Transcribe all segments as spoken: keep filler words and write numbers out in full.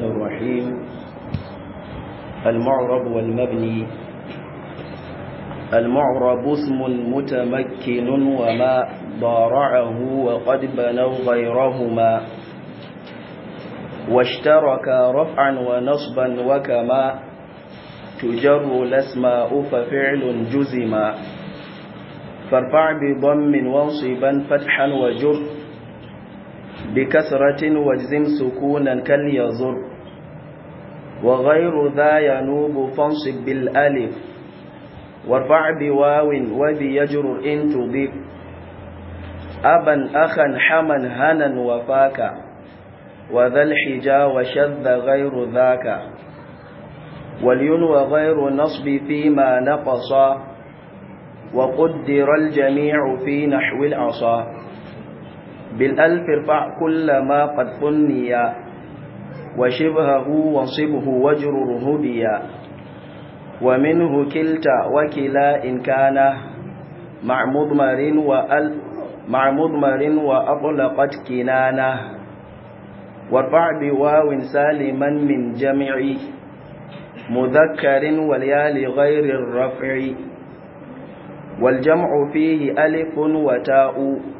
الرحمن الرحيم. المعرب والمبني. المعرب اسم متمكن وما ضارعه وقد بنوا غيرهما، واشترك رفعا ونصبا وكما تجر الاسماء ففعل جزما، فارفع بضم وانصبا فتحا وجر، بكسرة واجزم سكونا كاليزر، وغير ذا ينوب فانصب بالالف، وارفع بواو وبيجرر إن تضيف، أبا أخا حما هنا وفاكا، وذا الحجا وشذ غير ذاك، ولينوى غير نصب فيما نقصا، وقدر الجميع في نحو العصا، بالألف ارفع كل ما قد ثنيا، وشبهه وانصبه واجرره بيا، ومنه كلتا وكلا إن كان مع مضمر وأل مع مضمر وأطلقت كنانة، وارفع بواو سالما من جمع مذكر والياء لغير الرفع، والجمع فيه ألف وتاء،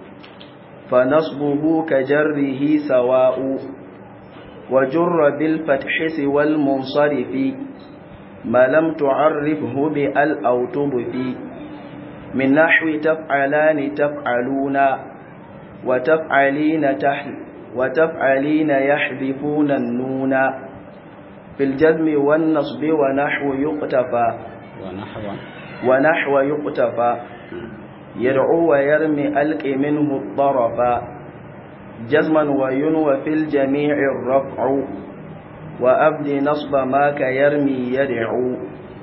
فنصبه كجره سواء، وجر بالفتح سوى المنصرف ما لم تعرفه بأل أو تضفي، من نحو تفعلان تفعلون، وتفعلين تحل وتفعلين يحذفون النون، في الجزم والنصب ونحو يقتفى ونحو ونحو يقتفى، يدعو ويرمي ألق منه الطرفا، جزما وينوى في الجميع الرفع، وأبد نصب ما كيرمي يدعو.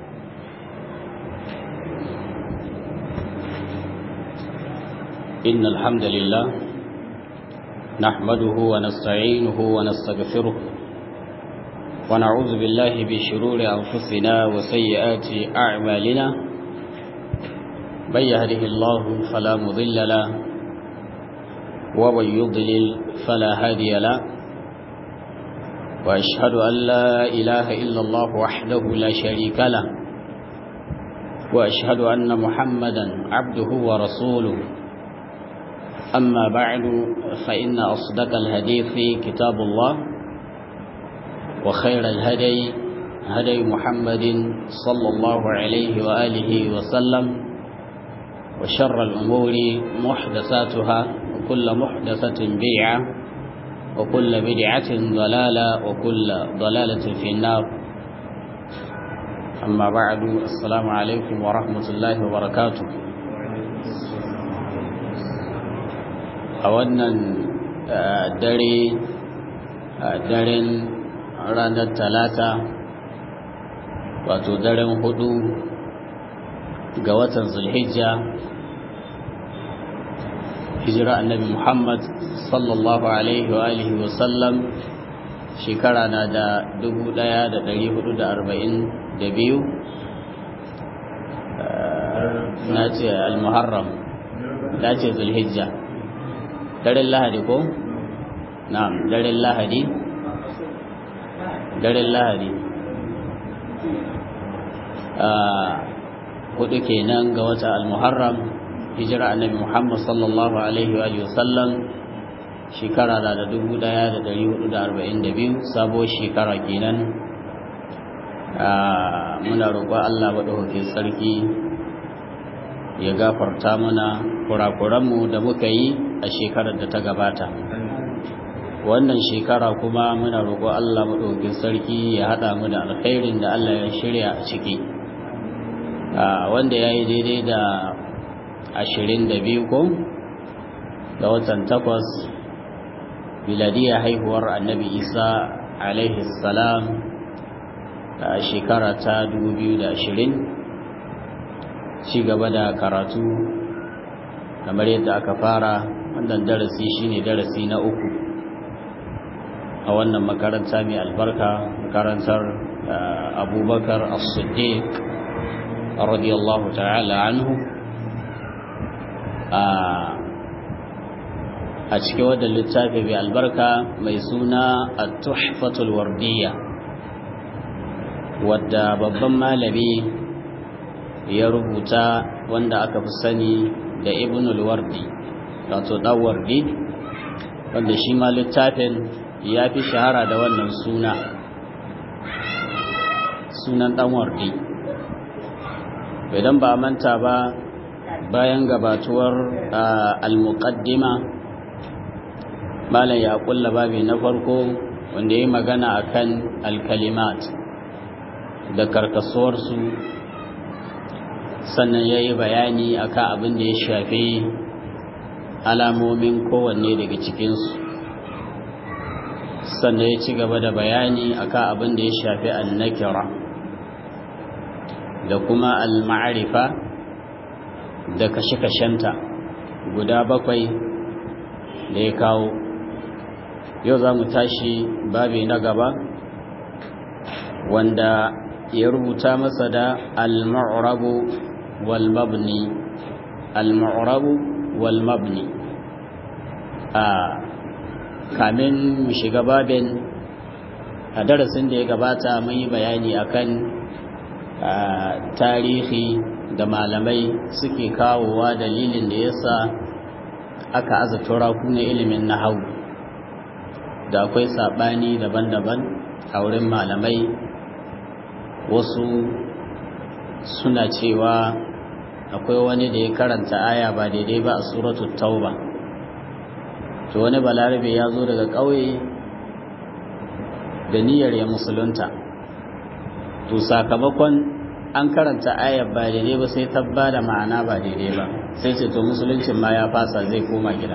إن الحمد لله نحمده ونستعينه ونستغفره، ونعوذ بالله من شرور أنفسنا وسيئات أعمالنا، من يهده الله فلا مضل له ومن يضلل فلا هادي له، وأشهد أن لا إله إلا الله وحده لا شريك له، وأشهد أن محمدا عبده ورسوله. أما بعد، فإن أصدق الحديث كتاب الله، وخير الهدي هدي محمد صلى الله عليه وآله وسلم، وشر الأمور محدثاتها، وكل محدثة بدعة، وكل بدعة ضلالة، وكل ضلالة في النار. أما بعد، السلام عليكم ورحمة الله وبركاته. أولا دري درين رانا الثلاثة wato daren hudu ga watan Zulhijja, hijira annabi Muhammad sallallahu alaihi wa alihi wa sallam shekara na da dubu ɗaya da ɗari hudu da arba'in da biyu, na ce al-Muharram, na ce Zulhijja, daren Lahadi ko? na'am, daren Lahadi daren Lahadi hudu kenan ga wata al-Muharram, hijira annabi Muhammad sallallahu alaihi wa sallam shekara da dubu ɗaya da ɗari hudu da arba'in da biyu, sabo shekara kenan. Muna roƙo Allah maɗaukakin sarki ya gafarta mana kurakuranmu da muka yi a shekarar da ta gabata. Wannan shekara kuma muna roƙo Allah maɗaukakin sarki ya haɗa mu da alkhairin da Allah ya shirya a ciki, wanda ya yi daidai da ashirin da biyu ko ga watan takwas miladiyya haihuwar annabi Isa alaihi salam a shekara ta dubu biyu da ashirin. Ci gaba da karatu kamar yadda aka fara, wannan darasi shine darasi na uku a wannan makaranta mai albarka, makarantar Abubakar As-Siddiq radiyallahu ta'ala anhu. a cikin wadda littafi mai albarka mai suna at-tuhfatul wardiyya wadda babban malami ya rubuta wanda aka fi sani da ibnul wardi wato dan wardi wanda shi ma littafin ya fi shahara da wannan suna sunan dan wardi. Idan ba manta ba, bayan gabatuwar al-muqaddima malam ya kulla babi na farko wanda yayi magana akan al-kalimat da karkasuwarsu, sannan yayi bayani akan abin da ya shafi alamomin kowanne daga cikinsu, sannan ya ci gaba da bayani akan abin da ya shafi an-nakira da kuma al-ma'rifa da kashe-kashenta guda bakwai da ya kawo. Yau za mu tashi babi na gaba wanda ya rubuta masa da al-mu'rabu wal mabni al-mu'rabu wal mabni. a kamin mu shiga babin, a darasin da ya gabata mun yi bayani akan tarihi da malamai suke kawowa dalilin da yasa aka aza turaku na ilimin nahwu, da akwai sabani daban-daban a wurin malamai. Wasu suna cewa akwai wani da ya karanta aya ba daidai ba a suratul tauba, to wani balarabe ya zo daga ƙauye da niyyar ya musulunta, to sakamakon an karanta ayar ba daidai ba sai ta ba da ma'ana ba daidai ba, sai ce to musuluncin ma ya fasa, zai koma gida.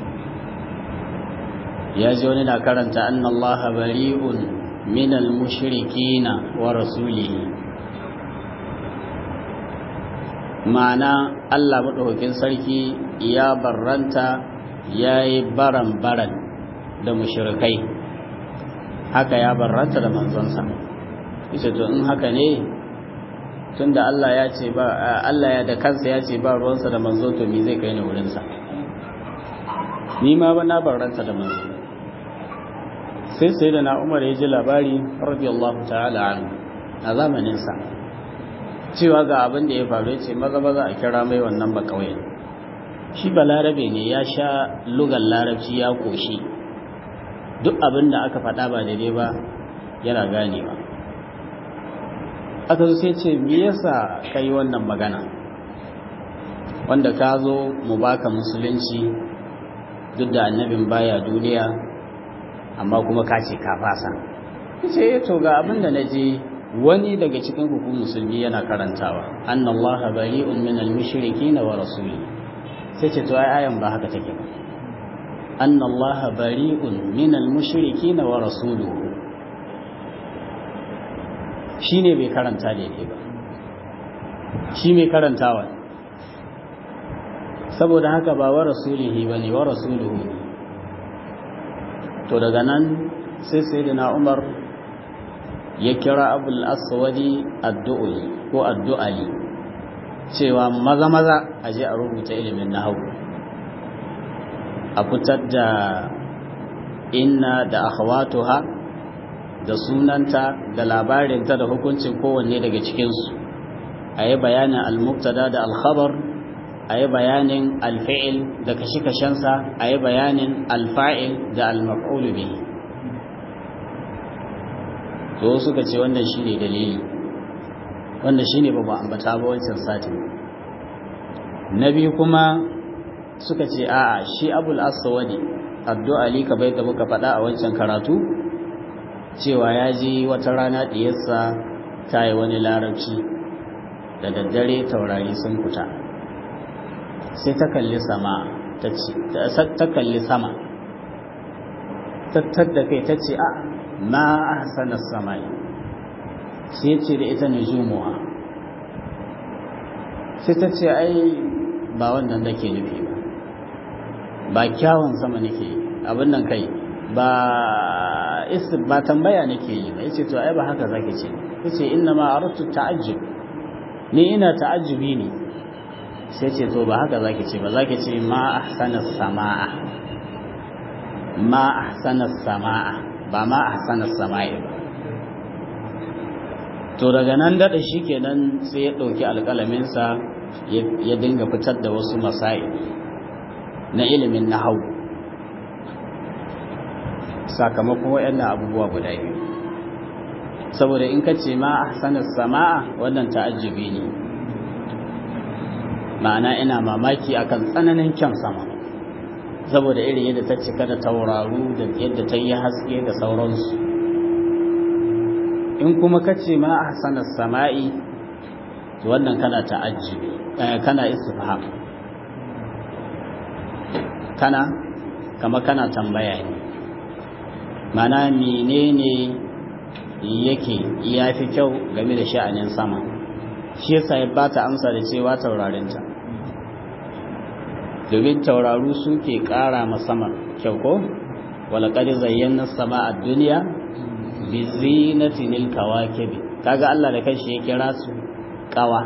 Ya ji wani na karanta annallaha bari'un minal mushrikina wa rasulihi, ma'ana Allah madaukakin sarki ya barranta, yayi baran-baran da mushrikai, haka ya barranta da manzonsa. Ita to in haka ne, tunda Allah ya ce ba, Allah ya da kansa ya ce ba ruwansa da manzo, to me zai kai ni wurin sa? Ni ma ba na barranta da manzo. Sai sai da na Umar ya ji labari radiyallahu ta'ala anhu a zamanin sa cewa ga abin da ya faru, ce maza maza a kira mai wannan ba kauye. Shi balarabe ne, ya sha lugar larabci ya koshi, duk abin da aka faɗa ba daidai ba yana ganewa. Aka zo sai ce me yasa kai wannan magana, wanda ka zo mu baka musulunci duk da annabin baya duniya, amma kuma ka ce ka fasa. Yace to ga abin da naji wani daga cikin hukumar musulmi yana karantawa, annallaha bari'un minal mushrikeen wa rasulihi. Sai ce to ai ayan ba haka take ba, annallaha bari'un minal mushrikeen wa rasuluhu. Shi ne bai karanta daidai ba, shi mai karantawa, saboda haka ba wa rasulihi ba ne, wa rasuluhu ne. To daga nan sai sayyidina Umar ya kira Abul Aswadi addu'ali ko addu'ali cewa maza maza a je a rubuta ilimin nahwu, a fitar da inna da akhawatuha da sunanta da labarinta da hukuncin kowanne daga cikinsu, a yi bayanin al-mubtada da al-khabar, a yi bayanin al-fi'il da kashe-kashensa, a yi bayanin al-fa'il da al-maf'ul bihi. To suka ce wannan shine dalili, wannan shine babu ambata ba wancan satin. Na biyu kuma suka ce a'a, shi Abul Aswadi addu'ali ka bai da muka faɗa a wancan karatu, cewa ya ji wata rana ɗiyarsa ta yi wani larabci da daddare taurari sun fita, sai ta kalli sama ta kalli sama tattar da kai ta ce a ma ahsana samai, sai ce da ita nujumuha, sai ta ce ai ba wannan nake nufi ba, ba kyawun sama nake abin nan kai ba ba tambaya nake yi ba. Yace to ai ba haka zaki ce, yace inna ma aradtu ta'ajjub, ni ina ta'ajjubi ne. Sai ce to ba haka zaki ce ba, zaki ce ma ahsana samaa, ma ahsana samaa ba ma ahsana samai ba to daga nan dada shikenan sai ya dauki alƙalamin sa ya dinga fitar da wasu masail na ilimin nahwu sakamakon wayannan abubuwa guda biyu saboda in ka ce ma ahsana samaa wannan ta'ajjubi ne ma'ana ina mamaki akan tsananin kyan sama saboda irin yadda ta cika da tauraru da yadda ta yi haske da sauransu in kuma ka ce ma ahsana sama'i to wannan kana ta'ajjubi kana istifham kana kama kana tambaya ne ma'ana menene yake yafi kyau game da sha'anin sama shi yasa ya bata amsa da cewa taurarinta domin tauraru suke ƙara ma sama kyau ko wala qad zayyana as-samaa ad-dunya bi zinatin al-kawakib kaga Allah da kanshi ya kira su kawa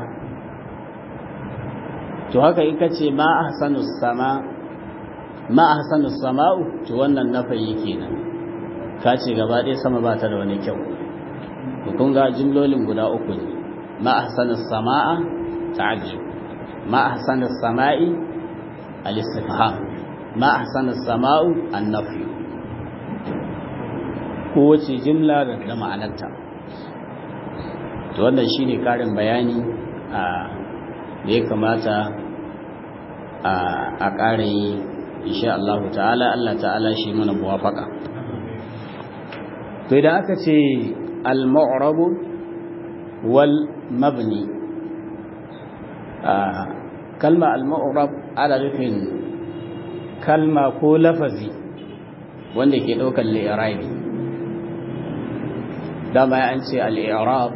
to haka in kace ma ahsanu as-sama ma ahsanu as-samaa'u to wannan nafayi kenan kace gaba ɗaya sama ba ta da wani kyau kun ga jumlolin guda uku ne ma ahsanu as-samaa ta'ajjub ma ahsanu as-samaa'i al-istifham ma ahsana as-sama'u an-nafy kowace jimla da ma'anarta to wannan shine karin bayani a da ya kamata a ƙara yi insha Allah ta'ala Allah ta'ala shi mana muwafaqa to idan aka ce al-mu'rab wal mabni kalma al-mu'rab ana nufin kalma ko lafazi wanda ke daukar li'irabi dama an ce al-i'rab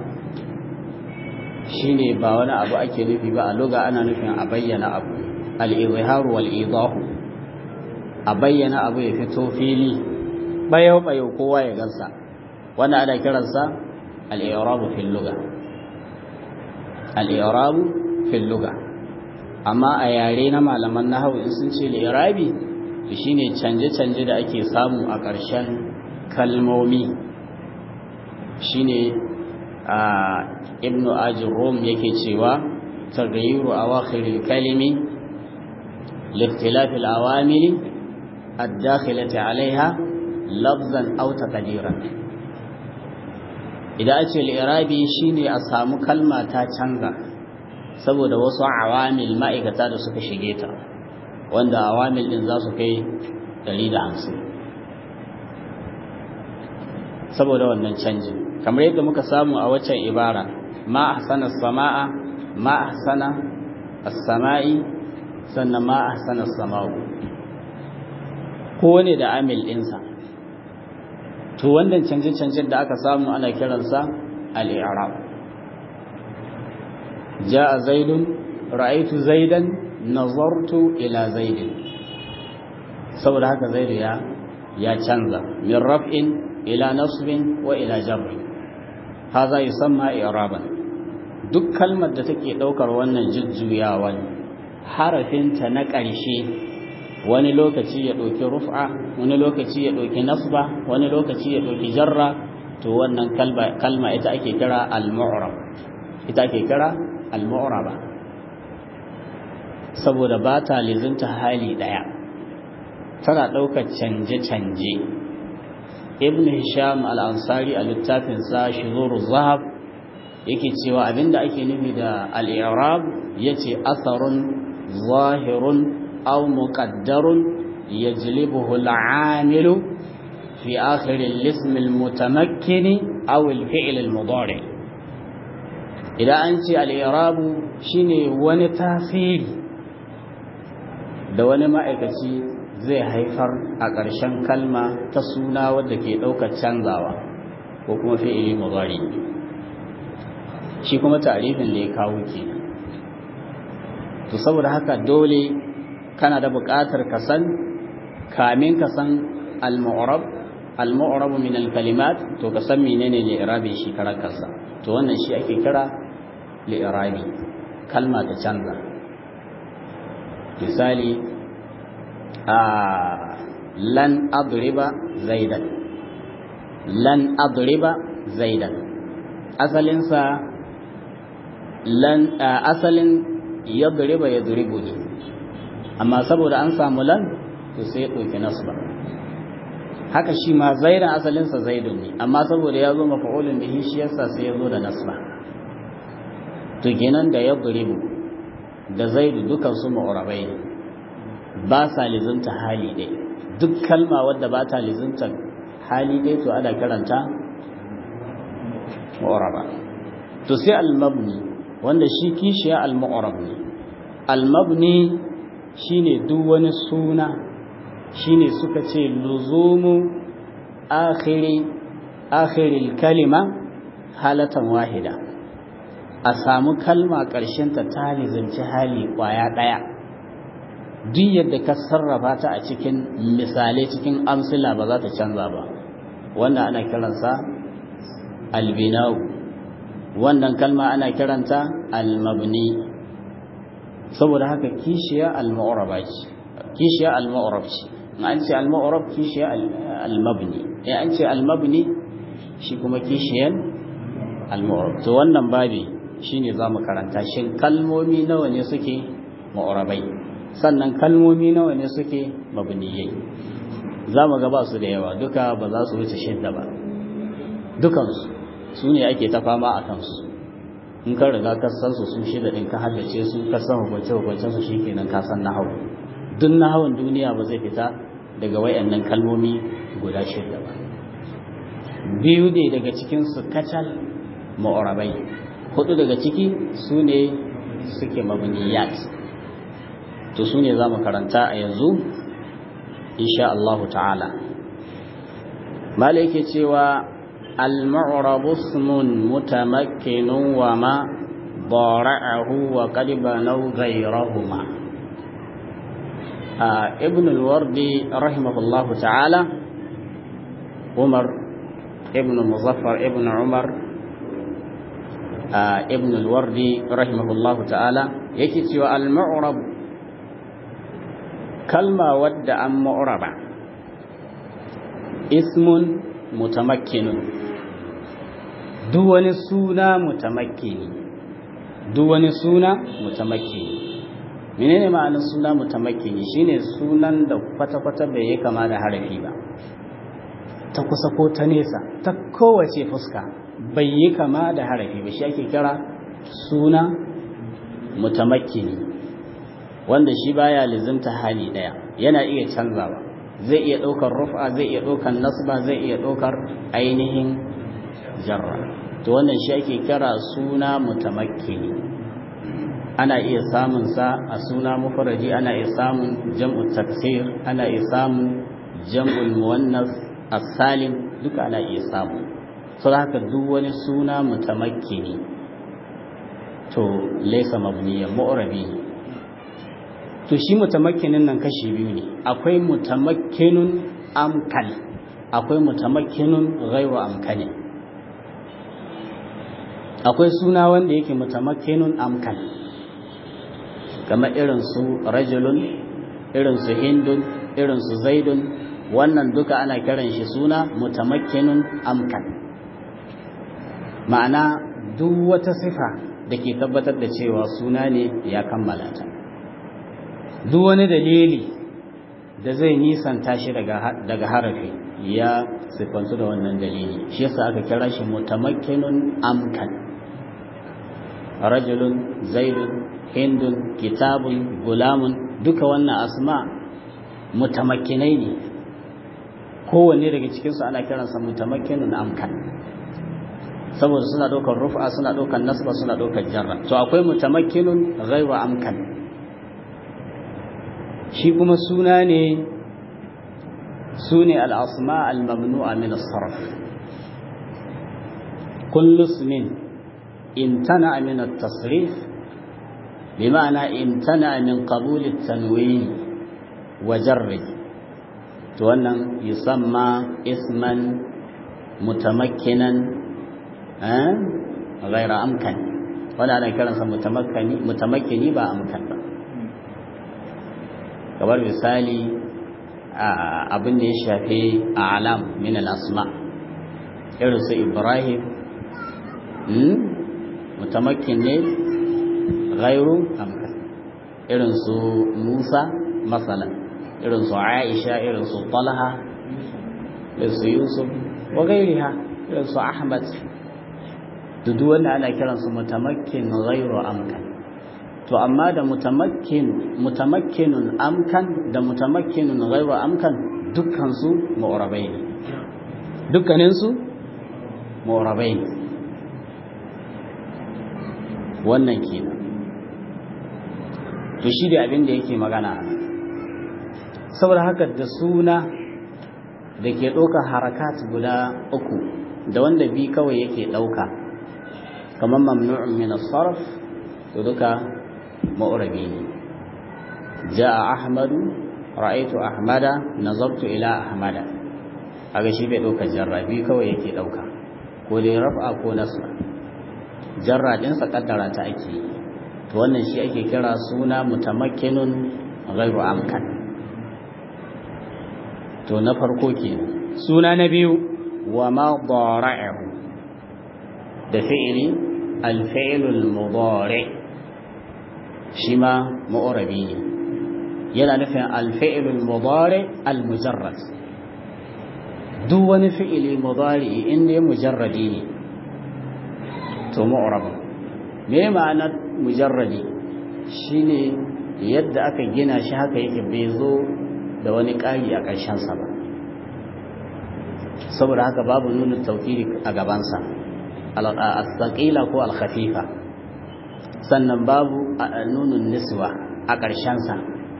shine ba wani abu ake nufi ba a lugha ana nufin a bayyana abu al-izhar wal idah a bayyana abu ya fito fili bayo bayo kowa ya gansa wanda ana kiransa al-i'rab fil lugha al-i'rab fil lugha amma a yare na malaman nahwu in sun ce li'irabi to shine canje-canje da ake samu a ƙarshen kalmomi shine a ibnu ajurrum yake cewa taghayyuru awakhiril kalimi liikhtilaf al-awamil ad-dakhilati 'alayha lafzan aw taqdiran idan ace li'irabi shine a samu kalma ta canza saboda wasu awamil ma'aikata da suka shige ta wanda awamil din za su kai ɗari da hamsin saboda wannan canjin kamar yadda muka samu a waccan ibara ma ahsana as-samaa ma ahsana as-samai sannan ma ahsana as-samau kowane da amil ɗinsa to wannan canje-canjen da aka samu ana kiransa al-i'rab جاء زيد رأيت زيدا نظرت إلى زيد saboda haka zaidu ya ya canza min raf'in ila nasbin wa ila jarr hadha yusamma i'raban duk kalmar da take daukar wannan jujjuyawan harafin ta na ƙarshe wani lokaci ya dauki ruf'a wani lokaci ya dauki nasba wani lokaci ya dauki jarra to wannan kalma kalma ita ake kira al-mu'rab ita ake kira al-mu'raba saboda ba ta lizinta hali daya tana daukar canje-canje ibn hisham al-ansari a littafin sa shuzuruz zahab yake cewa abinda ake nufi da al-i'rab yace atharun zahirun aw muqaddarun yajlibuhu al-'amilu fi akhir al-ism al-mutamakkin aw al-fi'l al-mudari' idan an ce al-i'rab shine wani tasiri da wani ma'aikaci zai haifar a ƙarshen kalma ta suna wadda ke ɗaukar canzawa ko kuma fi'ili mudari shi kuma ta'rifin da ya kawo ke to saboda haka dole kana da buƙatar ka san kamin ka san al-mu'rab al-mu'rab min al-kalimat to ka san menene li'irabi shi karan kansa to wannan shi ake kira li'irabi kalma ta canza misali a lan adriba zaidan lan adriba zaidan asalinsa lan asalin yadriba yadribuni amma saboda an samu lan to sai ya dauki nasba haka shi ma zaidan asalinsa zaidun ne amma saboda ya zo mafa'ulun bihi shi yasa sai ya zo da nasba to kenan da yadribu da zaidu dukan su mu'rabai ne ba sa lizunta hali dai duk kalma wadda ba ta lizunta hali dai to ana karanta mu'raba to sai al-mabni wanda shi kishiya al-mu'rab ne al-mabni shine duk wani suna shine suka ce luzumu akhiri akhiril kalima halatan wahida a samu kalma ƙarshen ta ta lizunci hali kwaya daya duk yadda ka sarrafa ta a cikin misalai cikin amsila ba za ta canza ba wannan ana kiransa albinau wannan kalma ana kiranta almabni saboda haka kishiya almu'raba ce kishiya almu'rab ce an ce almu'rab kishiya almabni eh an ce almabni shi kuma kishiyan almu'rab to wannan babi shine zamu karanta shin kalmomi nawa ne suke mu'rabai sannan kalmomi nawa ne suke mabniyai zamu ga ba su da yawa duka ba za su wuce shidda ba dukansu su ne ake ta fama a kansu in ka riga ka san su su shida din ka haddace su ka san hukunce hukuncen su shikenan ka san nahawu duk nahawun duniya ba zai fita daga wayannan kalmomi guda shida ba biyu ne daga cikin su kacal mu'rabai hudu daga ciki su ne suke mabniyat to su ne zamu karanta a yanzu insha Allah ta'ala malai yake cewa المعرب اسم متمكن وما ضارعه وقد بنوا غيرهما آه ابن الوردي رحمه الله تعالى عمر ابن مظفر ابن عمر آه ابن الوردي رحمه الله تعالى يكتب المعرب كلمة ود أم معربة اسم متمكن duk wani suna mutamakkini duk wani suna mutamakkini menene ma'anar suna mutamakkini shine sunan da kwata-kwata bai yi kama da harafi ba ta kusa ko ta nesa ta kowace fuska bai yi kama da harafi ba shi ake kira suna mutamakkini wanda shi baya lizimta hali daya yana iya canzawa zai iya daukar rufa zai iya daukar nasba zai iya daukar ainihin jarra to wannan shi ake kira suna mutamakkini ana iya samun sa a suna mufradi ana iya samun jam'u taksir ana iya samun jam'ul muannas as-salim duka ana iya samu saboda haka duk wani suna mutamakkini to laysa mabniyan mu'rabi to shi mutamakkinin nan kashi biyu ne akwai mutamakkinun amkal akwai mutamakkinun ghayru amkali akwai suna wanda yake mutamakkinun amkal kamar irin su rajulun irin su hindun irin su zaidun wannan duka ana kiran shi suna mutamakkinun amkal ma'ana duk wata sifa da ke tabbatar da cewa suna ne ya kammala ta duk wani dalili da zai nisanta shi daga harafi ya sifantu da wannan dalili shi yasa aka kira shi mutamakkinun amkal rajulun zaidun hindun kitabun gulamun duka wannan asma mutamakkinai ne kowanne daga cikinsu ana kiransa mutamakkinun amkal saboda suna ɗaukar rufa suna ɗaukar nasba suna ɗaukar jarra to akwai mutamakkinun ghayru amkal shi kuma suna ne sune al-asma al-mamnu'a min as-sarf kullu ismin imtana'a min at-tasrif bima'na imtana'a min qabul at-tanwin wa jarr to wannan yusamma isman mutamakkinan eh ghayra amkan wanda ana kiransa mutamakkini mutamakkini ba amkan ba kamar misali abin da ya shafi alam min al-asma irin su Ibrahim mutamakkin ne ghairu amkan, irin su Musa masalan, irin su Aisha, irin su Talha, irin su Yusuf wa gairiha, irin su Ahmad, duk wanda ana kiransu mutamakkin ghairu amkan. To amma da mutamakkin mutamakkinun amkan da mutamakkinun ghairu amkan dukkan su mu'rabai ne, dukkanin su mu'rabai ne. wannan kenan to shi da abin da yake magana saboda haka da suna da ke ɗaukar harakat guda uku da wanda bi kawai yake ɗauka kamar mamnu'un min as-sarf to duka mu'rabi ne. ja'a ahmadu ra'aytu ahmada nazartu ila ahmada, aga shi bai ɗaukar jarra, bi kawai yake ɗauka, ko dai raf'a ko nasra. jarra din sa kaddara ta ake yi, to wannan shi ake kira suna mutamakkinun ghairu amkan. to na farko kenan. Suna na biyu wa ma dara'ahu da fi'ili al-fi'lul mudari shi ma mu'rabi ne, yana nufin al-fi'lul mudari al-mujarrad. duk wani fi'ili mudari inda ya mujarradi ne to mu'rab. me ma'anar mujarradi? shine yadda aka gina shi haka yake, bai zo da wani ƙari a ƙarshensa ba, saboda haka babu nunin tawkili a gabansa al-thaqila ko al-khafifa, sannan babu nunun niswa a ƙarshensa,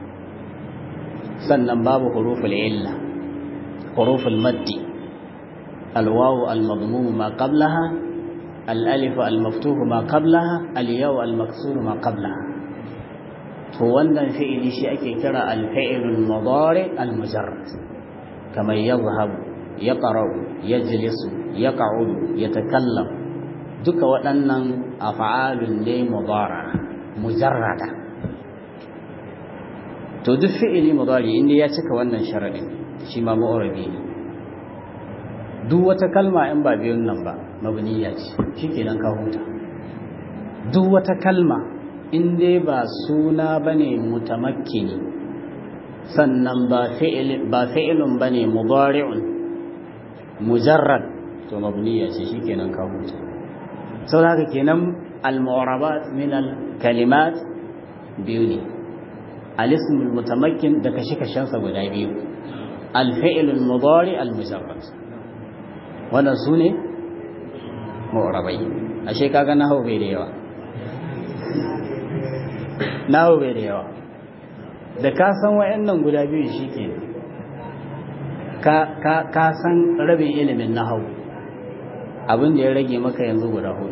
sannan babu huruful illa, huruful maddi, al-wawu al-madmum ma qablaha, al-alif al-maftuh ma qablaha, al-yaw al-maksur ma qablaha. to wannan fi'ili shi ake kira al-fi'lul mudari al-mujarrad, kamar yadhhabu, yaqra'u, yajlisu, yaq'udu, yatakallam, duka waɗannan af'alun ne mudara mujarrada. to duk fi'ili mudari inda ya cika wannan sharadin shi ma mu'rabi ne. duk wata kalma in ba biyun nan ba mabniya ce, shikenan ka huta. duk wata kalma in dai ba suna bane mutamakkini, sannan ba fi'il ba fi'ilun bane mudari'un mujarrad, to mabniya ce, shikenan ka huta. sau haka kenan al-mu'rabat min al-kalimat biyu ne, al-ism al-mutamakkin da kashe-kashen sa guda biyu, al-fi'l al-mudari al-mujarrad, wannan sune mu'rabai. ashe kaga nahwu bai da yawa, nahwu bai da yawa da ka san wayannan guda biyu shikenan ka ka ka san rabin ilimin nahwu. abin da ya rage maka yanzu guda hudu.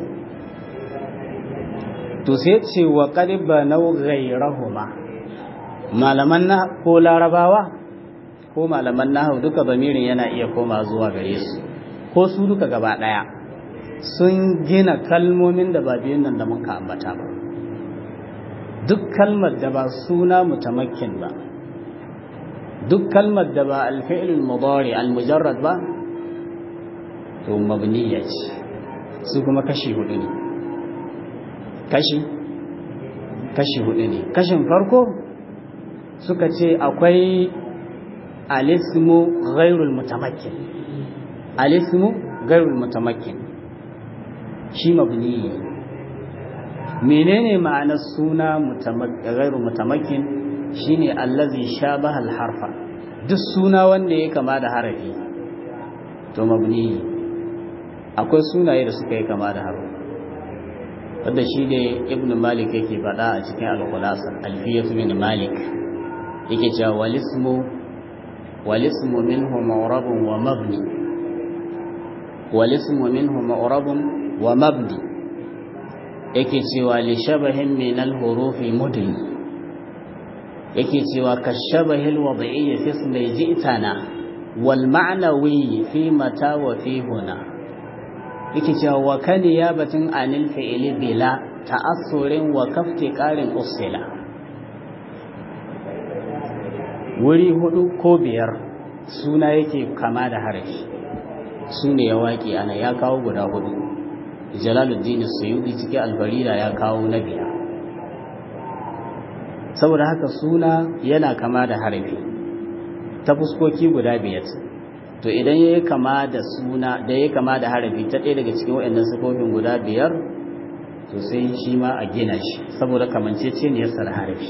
to sai ce wa qaliba naw ghayrahuma, malaman na ko larabawa ko malaman nahwu duka bamirin yana iya koma zuwa gare su, ko su duka gaba daya sun gina kalmomin da ba biyun nan da muka ambata ba. duk kalmar da ba suna mutamakkin ba, duk kalmar da ba al-fi'l al-mudari al-mujarrad ba, to mabniya ce. su kuma kashi hudu ne, kashi kashi hudu ne. kashin farko suka ce akwai al-ismu ghairul mutamakkin, al-ismu ghairul mutamakkin shi mabni. menene ma'anar suna ghairul mutamakkin? shine allazi shabaha al-harfa, duk suna wanda ya kama da harafi to mabni. akwai sunaye da suka yi kama da haru, wadda shi ne ibn malik yake faɗa a cikin al-khulasa, alfiyatu min malik yake cewa walismu walismu minhu ma'rabun wa mabni, walismu minhu ma'rabun wa mabni, yake cewa li shabahin min al-hurufi mudli, yake cewa kashabahi al-wad'i fi ismi ji'tana wal ma'nawi fi mata wa fi huna, yake cewa wa kan yabatin anil fi'li bila ta'assurin wa kafti qarin usila. wuri hudu ko biyar suna yake kama da harafi su ne ya waƙi ana ya kawo guda hudu. Jalaluddin Suyuti cikin Albarida ya kawo na biyar. Saboda haka suna yana kama da harafi ta fuskoki guda biyar. To idan yayi kama da suna da yayi kama da harafi ta ɗaya daga cikin waɗannan sifofin guda biyar to sai shi ma a gina shi saboda kamanceceniyar sa da harafi.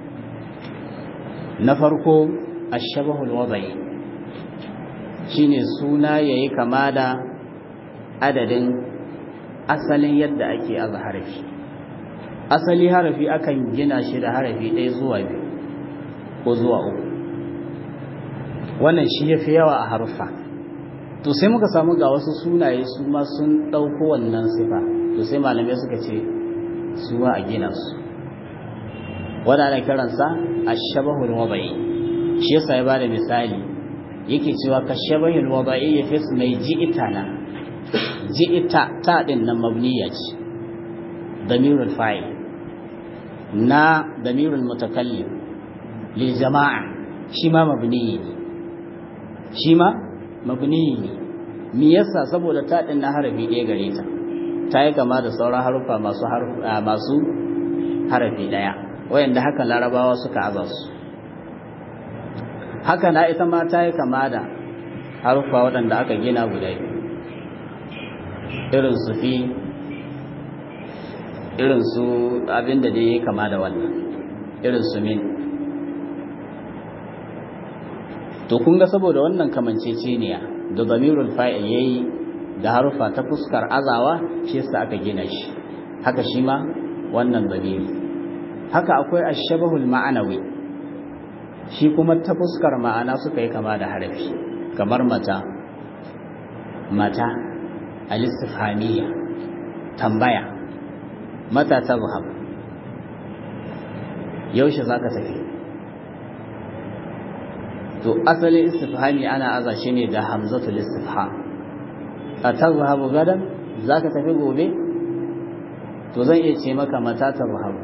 Na farko ashabahul wadai shine suna yayi kama da adadin asalin yadda ake aza harafi. Asali harafi akan gina shi da harafi ɗaya zuwa biyu ko zuwa uku, wannan shi ya fi yawa a haruffa. To sai muka samu ga wasu sunaye su ma sun ɗauko wannan sifa, to sai malamai suka ce su ma a gina su. Wanda ana kiransa ashabahul wadai, shi yasa ya bada misali yake cewa ka shabahul wadai ya fi mai ji'ita na ji'ita ta din nan mabniya ce, damirul fa'il na damirul mutakallim lil jama'a shi ma mabni ne shi ma mabni ne me yasa saboda ta din na harafi ɗaya gare ta ta yi kama da sauran harufa masu masu harafi ɗaya wayanda haka larabawa suka aza su. Haka na ita ma ta yi kama da harufa waɗanda aka gina guda biyu irin su fi irin su abinda dai ya kama da wannan irin su min. To kun ga saboda wannan kamanceceniya da damirul fa'il yayi da harufa ta fuskar azawa shi yasa aka gina shi haka shi ma wannan damiri. Haka akwai ashabahul ma'anawi shi kuma ta fuskar ma'ana suka yi kama da harafi kamar mata mata al-istifhamiyya tambaya mata tazhab yaushe zaka tafi. to asalin istifhami ana aza shi ne da hamzatul istifham. atazhabu gadan zaka tafi gobe to zan iya ce maka mata tazhab.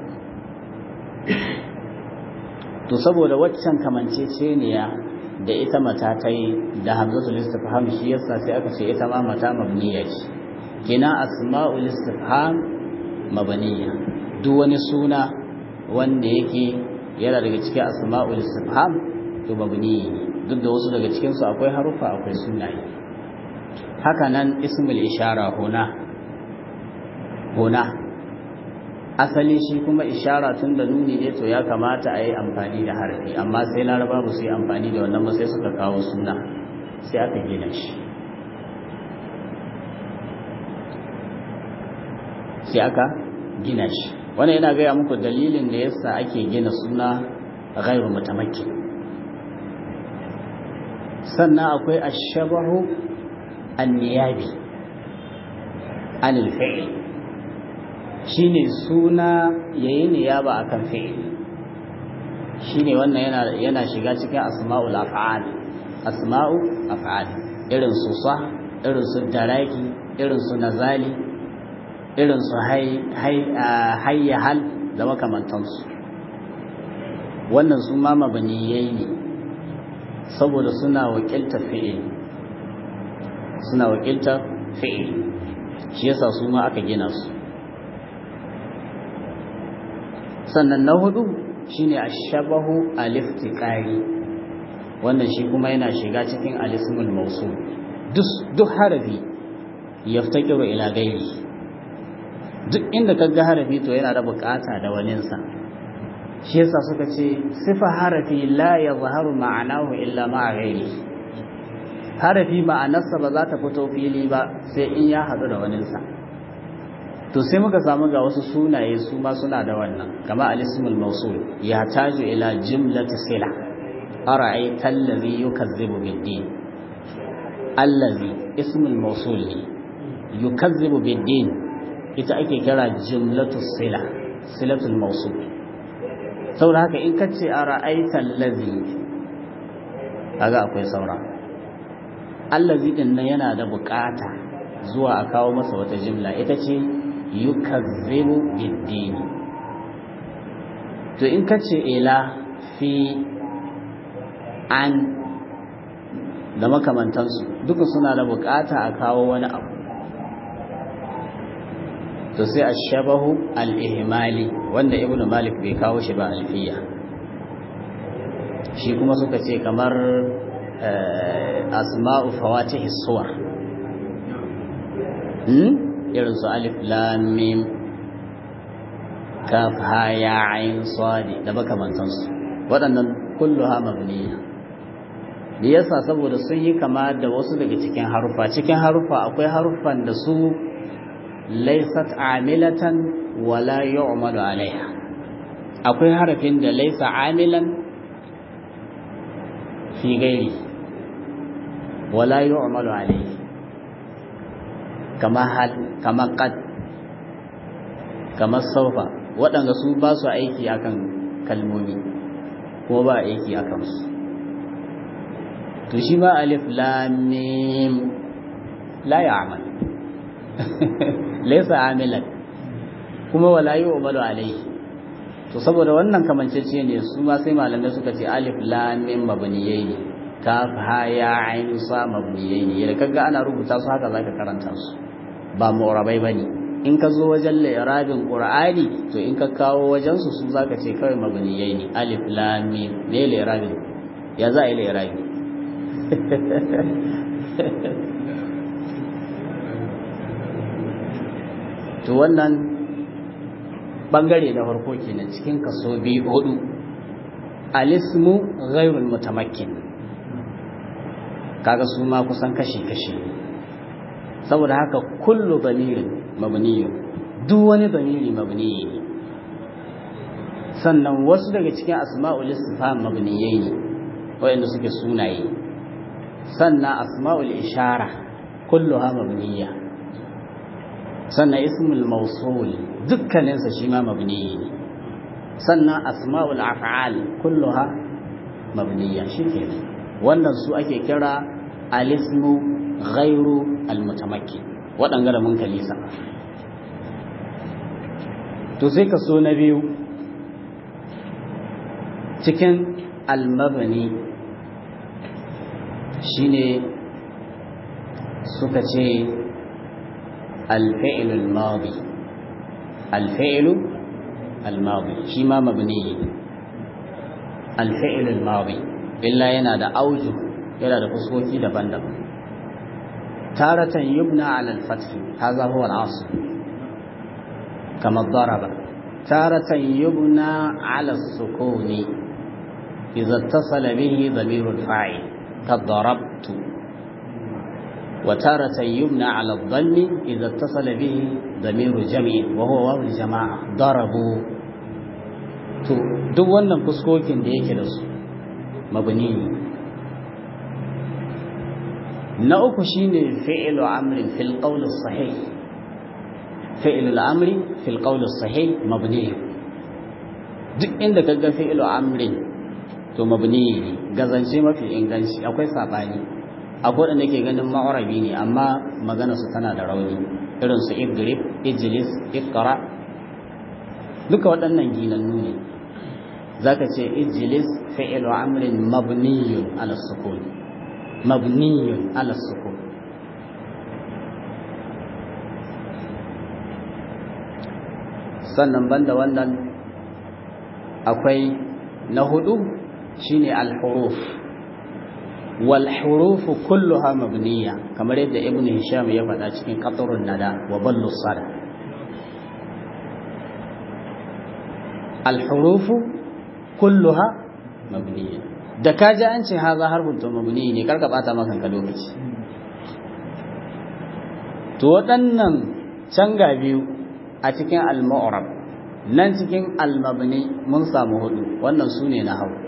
to saboda waccan kamanceceniya da ita mata ta yi da hamzatul istifham shi yasa sai aka ce ita ma mata mabniya ce. kina asma'ul istifham mabniya, duk wani suna wanda yake yana daga cikin asma'ul istifham to mabni ne, duk da wasu daga cikin su akwai harufa akwai sunaye. haka nan ismul ishara huna huna asali shi kuma ishara tun da nuni ne to ya kamata a yi amfani da harafi, amma sai laraba ba su yi amfani da wannan ba sai suka kawo suna sai aka gina shi sai aka gina shi wannan yana gaya muku dalilin da yasa ake gina suna ghairu mutamakkin. sannan akwai ashabahu anniyabi anil fi'l shine suna yayi niyaba akan fi'l, shine wannan yana yana shiga cikin asma'ul af'al asma'u af'al irin su sa irin su daraki irin su nazali irin su hay hay hayya hal da makamantansu. wannan su ma mabaniyai ne saboda suna wakiltar fi'il suna wakiltar fi'il shi yasa su ma aka gina su. sannan na hudu shine ashabahu al-iftiqari, wannan shi kuma yana shiga cikin al-ismul mawsul. duk duk harafi yaftakiru ila gairi, duk inda kaga harafi to yana da bukata da waninsa. shi yasa suka ce sifa harafi la yazharu ma'anahu illa ma'a ghairi, harafi ma'anarsa ba za ta fito fili ba sai in ya hadu da waninsa. to sai muka samu ga wasu sunaye su ma suna da wannan kama al-ismul mawsul ya taju ila jumlati sila ara'aita allazi yukazzibu bid-din. allazi ismul mawsul yukazzibu bid-din ita ake kira jumlatu sila silatul mawsul. saboda haka in kace ara'aita allazi kaga akwai saura. allazi din nan yana da bukata zuwa a kawo masa wata jumla ita ce yukazzibu bid-din. to in kace ila fi an da makamantansu duka suna da bukata a kawo wani abu to sai ashabahu al-ihmali wanda ibnu malik bai kawo shi ba alfiya shi kuma suka ce kamar asma'u fawatih as-suwar hmm irin su alif lam mim kaf ha ya ain sad da makamantansu waɗannan kulluha mabniya da yasa saboda sun yi kama da wasu daga cikin harufa cikin harufa akwai harufan da su laysat amilatan wala yu'malu alaiha akwai harafin da laysa amilan fi gairi wala yu'malu alaihi kama hal kama qad kama sawfa waɗanda su ba su aiki akan kalmomi ko ba aiki akan su to shi ba alif lam mim la ya'mal laysa amilan kuma wala yu'malu alayhi to saboda wannan kamancece ne su ma sai malamai suka ce alif lam mim mabniyai ne kaf ha ya ain sa mabniyai ne yadda kaga ana rubuta su haka zaka karanta su ba mu'rabai bane in ka zo wajen li'rabin qur'ani to in ka kawo wajen su su zaka ce kawai mabniyai ne alif lam mim ne li'rabin ya za a yi li'rabi to wannan bangare na farko kenan cikin kaso biyu hudu alismu ghairul mutamakkin kaga su ma kusan kashi kashi saboda haka kullu damirin mabniyun duk wani damiri mabniyi ne sannan wasu daga cikin asma'ul istifham mabniyai ne wayanda suke sunaye sannan asma'ul ishara kulluha mabniyya sannan ismul mawsul dukkaninsa shi ma mabniyi ne sannan asma'ul af'al kulluha mabniyya shikenan wannan su ake kira alismu ghairu almutamakkin wadanga da mun kalisa to sai ka so na biyu cikin almabni shine suka ce الفعل الماضي الفعل الماضي شي ما مبني الفعل الماضي إلا ينادى أوجه ينادى فسوكي دبندب تارة يبنى على الفتح هذا هو العاصر كما الضرب تارة يبنى على السكون إذا اتصل به ضمير الفاعل كضربت وتارة يبنى على الضم إذا اتصل به ضمير جمع وهو واو الجماعة ضربوا to duk wannan fuskokin da yake da su mabni na uku shine fi'lu amrin fil qawl as-sahih fi'lu al-amri fil qawl as-sahih mabni duk inda kaga fi'lu amrin to mabni ne gazance mafi inganci akwai sabani akwai wanda ke ganin ma'arabi ne amma magana su tana da rauni irin su idrib ijlis iqra duka waɗannan ginannu ne zaka ce ijlis fi'lu amrin mabniyun ala sukun mabniyun ala sukun sannan banda wannan akwai na hudu shine al-huruf والحروف كلها مبنية كما رد ابن هشام يفعل cikin قطر الندى وبل الصدى الحروف كلها مبنية da kaji an ce haza harfin to mabni ne karka bata maka ka lokaci to waɗannan canga biyu a cikin al-mu'rab nan cikin al-mabni mun samu hudu wannan sune na hawo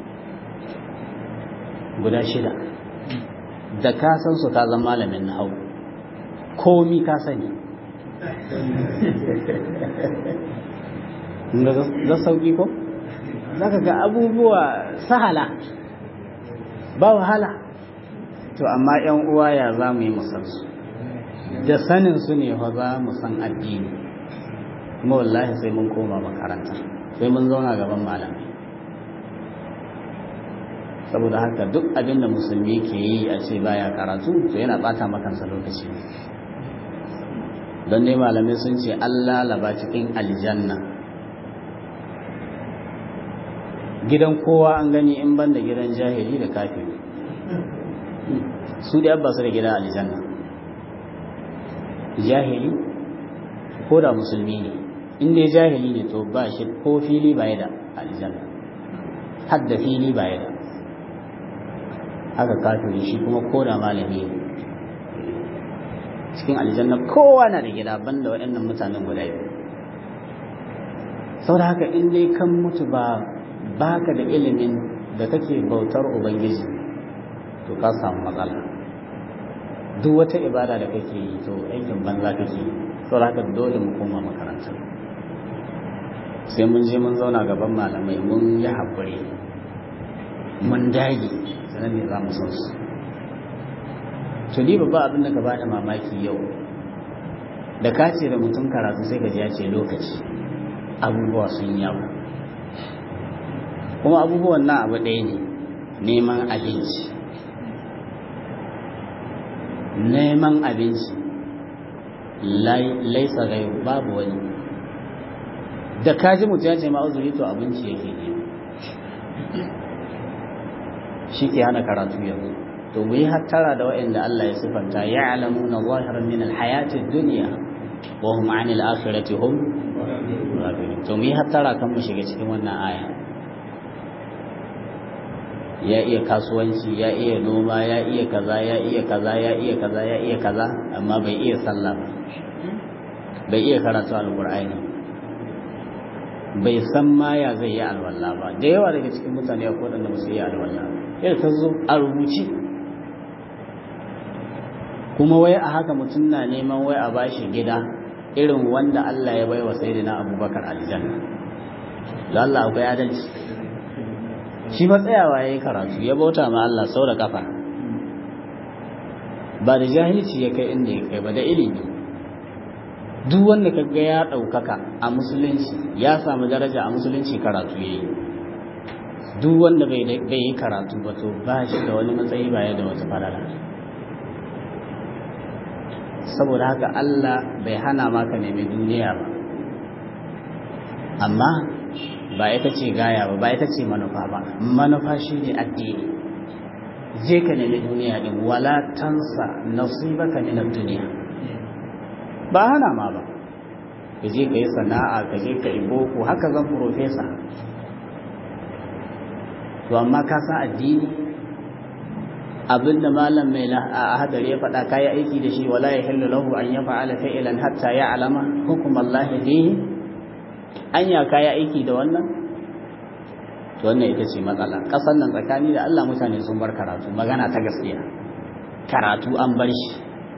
guda shida da ka san su ka zama malamin nahwu komi ka sani da sauki ko zaka ga abubuwa sahala ba wahala to amma yan uwa ya za mu yi musansu da sanin su ne fa za mu san addini kuma wallahi sai mun koma makaranta sai mun zauna gaban malamai saboda haka duk abin da musulmi ke yi a ce baya karatu to yana bata makansa lokaci don ne malamai sun ce Allah laba cikin aljanna gidan kowa an gani in banda gidan jahili da kafiri su da abba su da gidan aljanna jahili ko da musulmi ne in dai jahili ne to ba shi ko fili baya da aljanna hadda fili baya da haka kafiri shi kuma ko da malami ne cikin aljanna kowa na da gida banda waɗannan mutanen guda biyu saboda haka in dai kan mutu ba baka da ilimin da kake bautar ubangiji to ka samu matsala duk wata ibada da kake yi to aikin banza kake yi saboda haka dole mu koma makaranta sai mun je mun zauna gaban malamai mun yi haƙuri mun dage sanan ne za mu san su to ni babba abin da ka bada mamaki yau da ka ce da mutum karatu sai ka ji ya ce lokaci abubuwa sun yawa kuma abubuwan na abu ɗaya ne neman abinci neman abinci laisa gai babu wani da kaji mutum ya ce ma'uzuri to abinci yake ne shi ke hana karatu yanzu to mu yi hattara da waɗanda Allah ya sifanta ya alamu na zahirar min alhayatid duniya wa hum anil akhirati hum to mu yi hattara kan mu shiga cikin wannan aya ya iya kasuwanci ya iya noma ya iya kaza ya iya kaza ya iya kaza ya iya kaza amma bai iya sallah ba bai iya karatu alqur'ani bai san ma ya zai yi alwala ba da yawa daga cikin mutane akwai wanda ba su yi alwala yadda ta zo a rubuce kuma wai a haka mutum na neman wai a bashi gida irin wanda Allah ya bai wa sayyidina Abubakar aljanna da Allah akwai adalci shi ba tsayawa yayi karatu ya bauta ma Allah sau da kafa ba da jahilci ya kai inda ya kai ba da ilimi duk wanda kaga ya daukaka a musulunci ya samu daraja a musulunci karatu yayi duk wanda bai bai yi karatu ba to ba shi da wani matsayi baya da wata falala saboda haka Allah bai hana maka nemi duniya ba amma ba ita ce gaya ba ba ita ce manufa ba manufa shi ne addini je ka nemi duniya din wala tansa nasibaka min ad-dunya ba hana ma ba ka je ka yi sana'a ka je ka yi boko haka zan profesa to amma ka san addini abinda malam mai hadari ya faɗa kayi aiki da shi wala ya hillu lahu an ya fa'ala fa'ilan hatta ya alama hukumallahi fihi anya kayi aiki da wannan to wannan ita ce matsala kasan nan tsakani da Allah mutane sun bar karatu magana ta gaskiya karatu an bar shi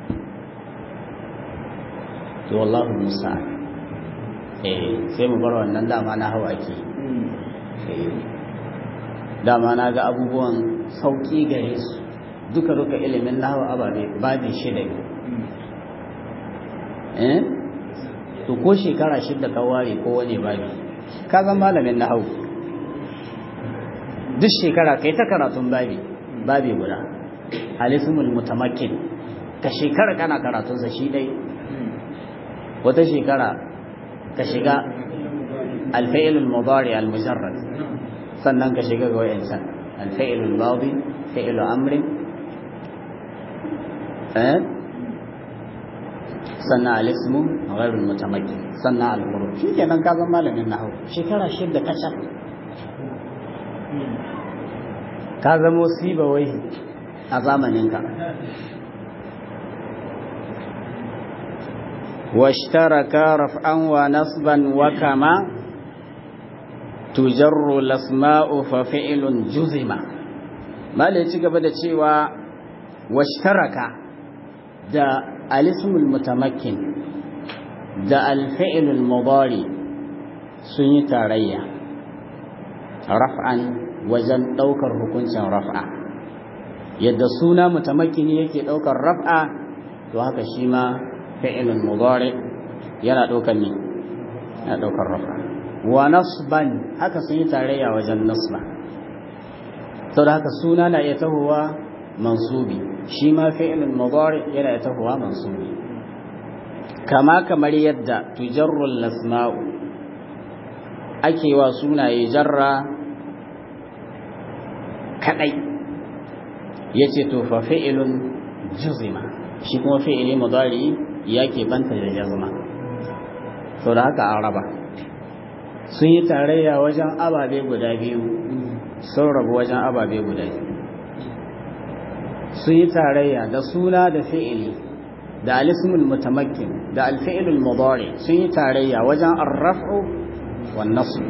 to wallahi musa eh sai mu bar wannan dama na hawa ke eh dama na ga abubuwan sauki gare su duka duka ilimin nahwu ababe babi shida ne eh to ko shekara shida ka ware ko wani babi ka zama malamin nahwu duk shekara kai ta karatun babi babi guda alismul mutamakkin ka shekara kana karatun sa shi dai wata shekara ka shiga al-fi'lul mudari al-mujarrad sannan ka shiga ga wayancan al-fi'lul madi fi'lu amrin eh sannan al-ismu ghairul mutamakkin sannan al-huruf shikenan ka zama malamin nahwu shekara shida kacal ka zama siba wai a zamanin ka washtaraka raf'an wa nasban wa kama tujarru lasma'u fa fi'lun juzima malai ci gaba da cewa washtaraka da alismul mutamakkin da alfi'lul mudari sun yi tarayya raf'an wajen daukar hukuncin raf'a yadda suna mutamakkini yake daukar raf'a to haka shi ma fi'lul mudari yana daukar ne yana daukar raf'a wa nasban haka sun yi tarayya wajen nasba saboda haka suna na iya tahowa mansubi shi ma fi'ilul mudari yana iya tahowa mansubi kama kamar yadda tujarrul asma'u ake wa sunaye jarra kadai yace to fa fi'ilun juzima shi kuma fi'ili mudari yake banta da jazma saboda haka an raba sun yi tarayya wajen ababe guda biyu sun rabu wajen ababe guda biyu sun yi tarayya da suna da fi'ili da alismul mutamakkin da alfi'ilul mudari sun yi tarayya wajen arraf'u wan nasb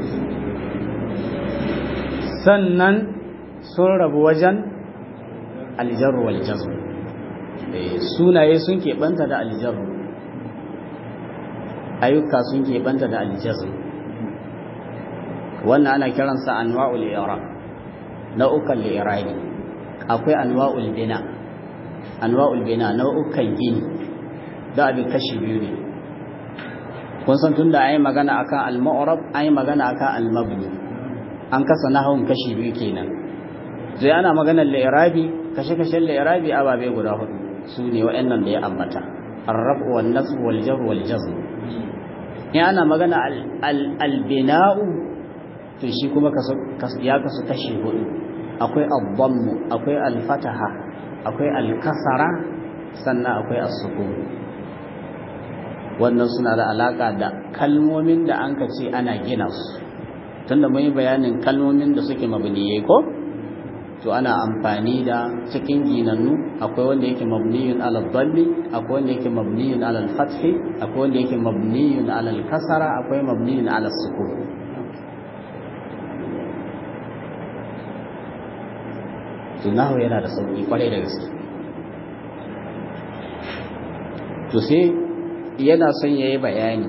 sannan sun rabu wajen aljar wal jazm sunaye sun keɓanta da aljar ayyuka sun keɓanta da aljazm wannan ana kiransa anwa'ul i'rab nau'ukan li'irabi akwai anwa'ul bina anwa'ul bina nau'ukan gini da abin kashi biyu ne kun san tunda ayi magana akan al-mu'rab ayi magana akan al-mabni an kasa nahawun kashi biyu kenan zai ana maganar li'irabi kashe-kashen li'irabi ababe guda hudu su ne waɗannan da ya ambata ar-raf' wan nasb wal jar wal jazm in ana magana al-bina'u to shi kuma ya kasu kashi hudu akwai al-dhammu akwai al-fataha akwai al-kasara sannan akwai as-sukun wannan suna da alaka da kalmomin da an ce ana gina su tunda mun yi bayanin kalmomin da suke mabniyai ko to ana amfani da cikin ginannu akwai wanda yake mabniyun ala dhammi akwai wanda yake mabniyun ala al-fathi akwai wanda yake mabniyun ala al-kasara akwai mabniyun ala as-sukun tunahu yana da sauki kwarai da gaske to sai yana son yayi bayani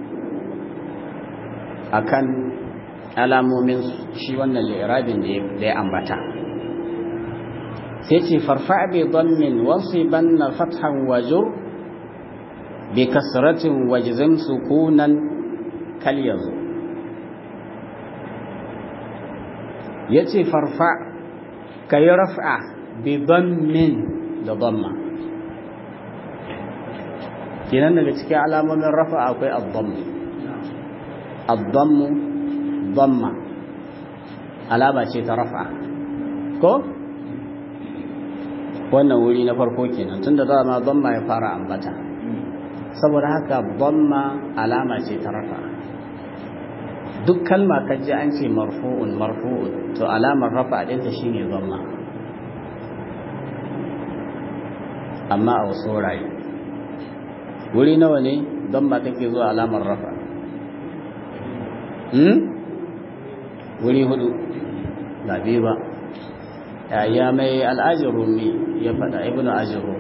akan alamomin shi wannan li'irabin da ya ambata sai ce farfa bi dhammin wasibanna fathan wajur bi kasratin wajzin sukunan kal yazu yace farfa kai raf'a bi dhammin da dhamma kenan daga cikin alamomin rafa akwai ad-dhamm ad-dhamm dhamma alama ce ta raf'a ko wannan wuri na farko kenan tunda dama dhamma ya fara ambata saboda haka dhamma alama ce ta raf'a duk kalma kaje an ce marfu'un marfu'un to alamar raf'a din ta shine dhamma amma a wasu wurare wuri nawa ne dhamma take zuwa alamar raf'a hmm wuri hudu ba biyu ba ya mai al'ajirumi ya faɗa ibn ajiru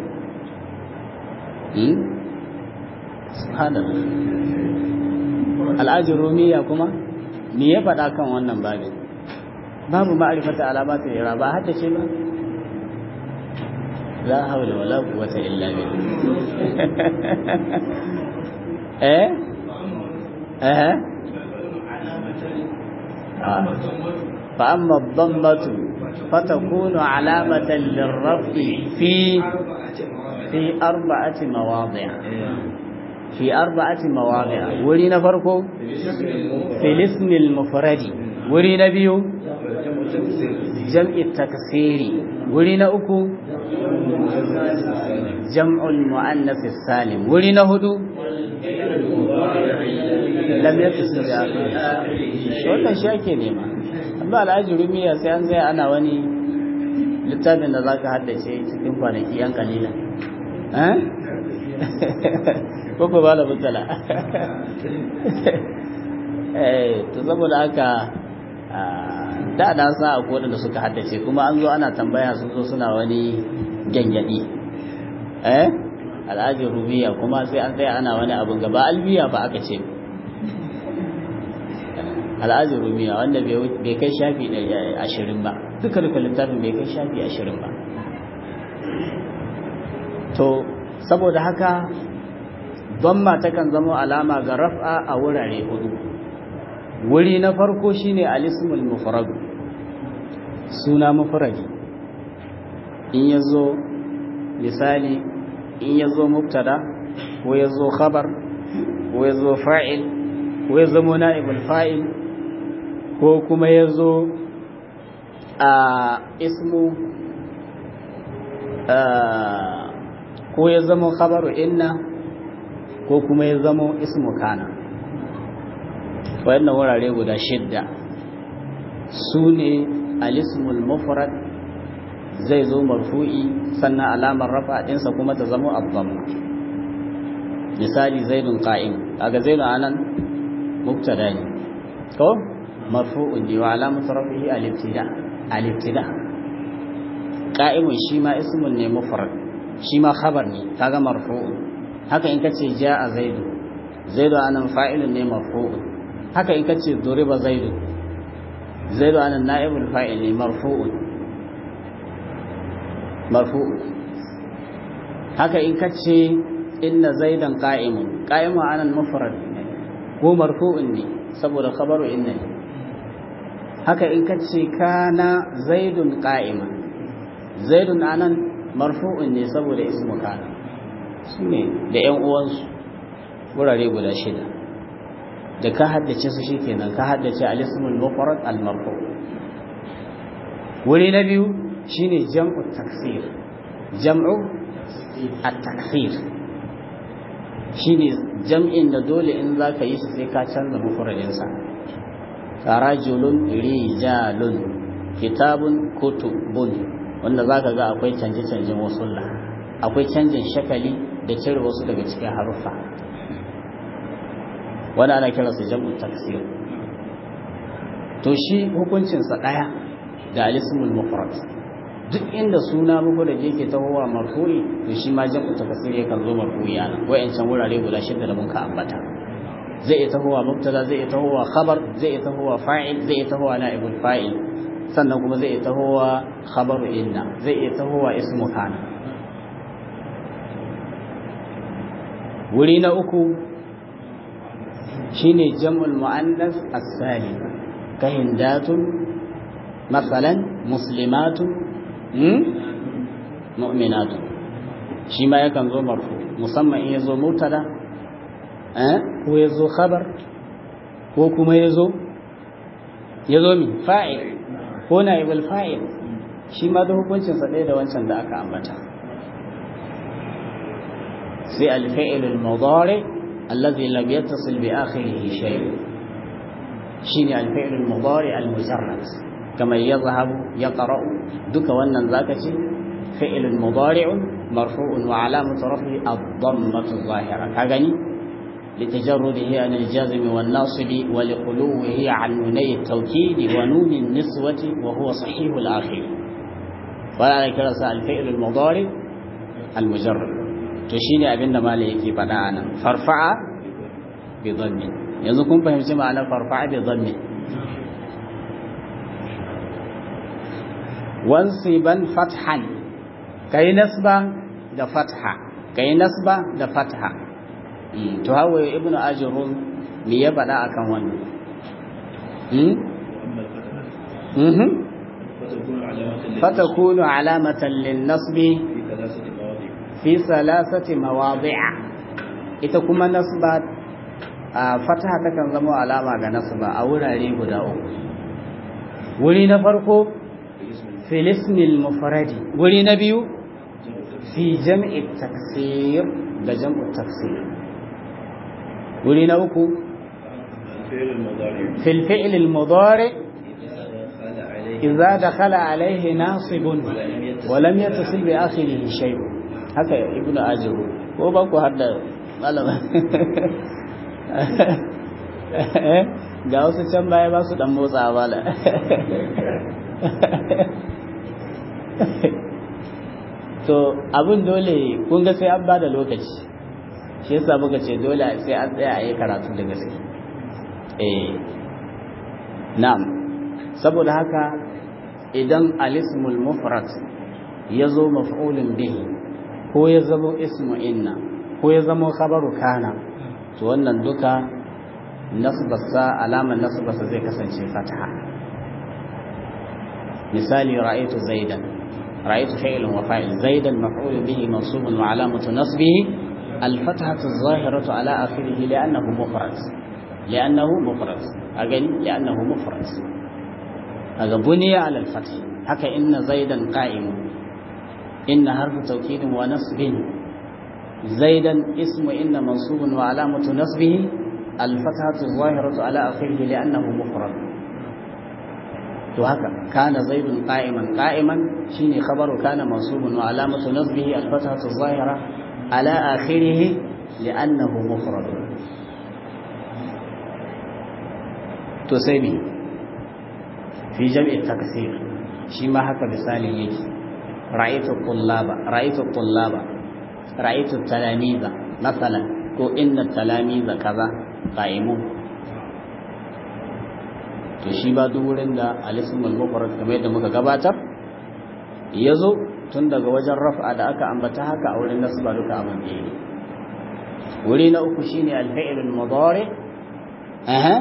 subhanallah al'ajirumi ya kuma me ya faɗa kan wannan babin babu ma'rifata alamatu ira ba hadda ce ba la hawla wala quwwata illa billah eh eh فأما الضمة فتكون علامة للرفع في في أربعة مواضع في أربعة مواضع ولينا فرقه في الاسم المفرد ولينا بيو جمع التكسير ولينا أكو جمع المؤنث السالم ولينا هدو lam yattasil da wannan shi ake nema amma al'ajurumiya sai an zai ana wani littafin da zaka haddace cikin kwanaki yan kalila eh ko ko bala mutala eh to saboda haka da da sa akwai wanda suka haddace kuma an zo ana tambaya sun zo suna wani gangadi eh al'ajurumiya kuma sai an tsaya ana wani abun gaba albiya ba aka ce al'ajin rumiya wanda bai kai shafi ashirin ba duka duka littafin bai kai shafi ashirin ba to saboda haka dhamma takan zama alama ga raf'a a wurare hudu wuri na farko shine al-ismul mufrad suna mufradi in yazo misali in yazo mubtada ko yazo khabar ko yazo fa'il ko yazo na'ibul fa'il ko kuma yazo a ismu ko ya zama khabaru inna ko kuma ya zama ismu kana wayannan wurare guda shidda su ne al-ismul mufrad zai zo marfu'i sannan alamar rafa ɗinsa kuma ta zama abdamma misali zaidun qa'im kaga zaidun anan mubtada ne ko marfu'un ne wa alamatu rafihi al-ibtida al-ibtida qa'imun shi ma ismun ne mufrad shi ma khabar ne kaga marfu'un haka in kace jaa zaidu zaidu anan fa'ilun ne marfu'un haka in kace duriba zaidu zaidu anan na'ibul fa'il ne marfu'un marfu'un haka in kace inna zaidan qa'imun qa'imun anan mufrad ne ko marfu'un ne saboda khabaru inna ne haka in kace kana zaidun qa'iman zaidun anan marfu'un ne saboda ismu kana su ne da ƴan uwansu wurare guda shida da ka haddace su shikenan ka haddace al-ismul mufrad al-marfu wuri na biyu shine jam'u taksir jam'u at-taksir shine jam'in da dole in zaka yi shi sai ka canza mufradin sa rajulun rijalun kitabun kutubun wanda za ka ga akwai canje-canjen wasulla akwai canjin shakali da cire wasu daga cikin haruffa wanda ana kira su jam'u taksir to shi hukuncinsa ɗaya da alismul mufrad duk inda suna muku da yake tahowa marfu'i to shi ma jam'u taksir yakan zo marfu'i ana wayancan wurare guda shida da muka ambata zai iya tahowa mubtada zai iya tahowa khabar zai iya tahowa fa'il zai iya tahowa na'ibul fa'il sannan kuma zai iya tahowa khabaru inna zai iya tahowa ismu kana wuri na uku shine jam'ul muannas as-salim ka hindatun masalan muslimatun mu'minatun shi ma yakan zo marfu musamman in yazo mubtada eh ko yazo khabar ko kuma yazo yazo mi fa'il ko naibul fa'il shi ma da hukuncin sa ɗaya da wancan da aka ambata sai al-fi'l al-mudari alladhi lam yattasil bi akhirih shay shine al-fi'l al-mudari al-mujarrad kama yadhhabu yaqra'u duka wannan zaka ce fi'l al-mudari marfu'un wa alamatu rafihi ad-dammatu adh-dhahira ka gani لتجرده عن الجازم والناصب ولخلوه عن نوني التوكيد ونون النسوة وهو صحيح الآخر ولا كرس الفعل المضارع المجرد تشيني أبن ما ليكي بدانا فرفع بضم يزكم فهمت معنى فرفع بضم وانصبا فتحا كي نسبة ده فتحة كي نسبة ده فتحة to hawa ibnu ajrun me ya faɗa akan wannan hmm mhm fatakunu alamatan lin-nasbi fi thalathati mawadi'a ita kuma nasba fataha takan zama alama ga nasba a wurare guda uku wuri na farko fil ismil mufradi wuri na biyu fi jam'i taksir da jam'u taksir wuri na uku fil fi'l al-mudari idza dakhala alayhi nasibun wa lam yattasil bi akhirih shay haka ibnu ajur ko ba ku hadda malama ga wasu can baya ba su dan motsa bala to abin dole kun ga sai an bada lokaci shi yasa muka ce dole sai an tsaya a yi karatu da gaske eh na'am saboda haka idan al-ismul mufrad yazo maf'ulun bihi ko ya zama ismu inna ko ya zama khabaru kana to wannan duka nasbarsa alamar nasbarsa zai kasance fataha misali ra'aytu zaidan ra'aytu fi'lun wa fa'il zaidan maf'ulun bihi mansubun wa alamatu nasbihi al-fathatu adh-dhahiratu ala akhirih li'annahu mufrad li'annahu mufrad agani li'annahu mufrad aga buniya ala al-fath haka inna zaidan qa'imun inna harfu tawkidin wa nasbin zaidan ismu inna mansubun wa alamatu nasbihi al-fathatu adh-dhahiratu ala akhirih li'annahu mufrad to haka kana zaidun qa'iman qa'iman shine khabaru kana mansubun wa alamatu nasbihi al-fathatu adh-dhahira ala akhirih li'annahu mufrad to sai bi fi jam'i taksir shi ma haka misali yake ra'aytu tullaba ra'aytu tullaba ra'aytu talamiza masalan ko inna talamiza kaza qa'imun to shi ba duk wurin da al-ismul mufrad kamar yadda muka gabatar yazo tun daga wajen raf'a da aka ambata haka a wurin nasba duka abin da yake wuri na uku shine al-fi'lul mudari aha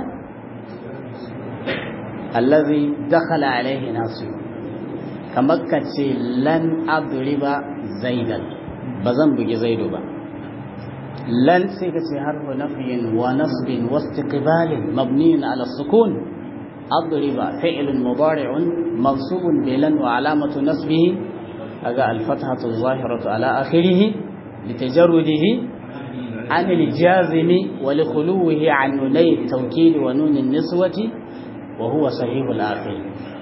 allazi dakhala alayhi nasib kamar kace lan adriba zaidan bazan bugi zaido ba lan sai kace harfu nafyin wa nasbin wa istiqbalin mabniin ala sukun adriba fi'lun mudari'un mansubun bi lan wa alamatu nasbihi aga al-fathatu adh-dhahiratu ala akhirih litajarrudihi an al-jazimi wa li khuluwihi an nunay at-tawkid wa nun an-niswati وهو صحيح الآخر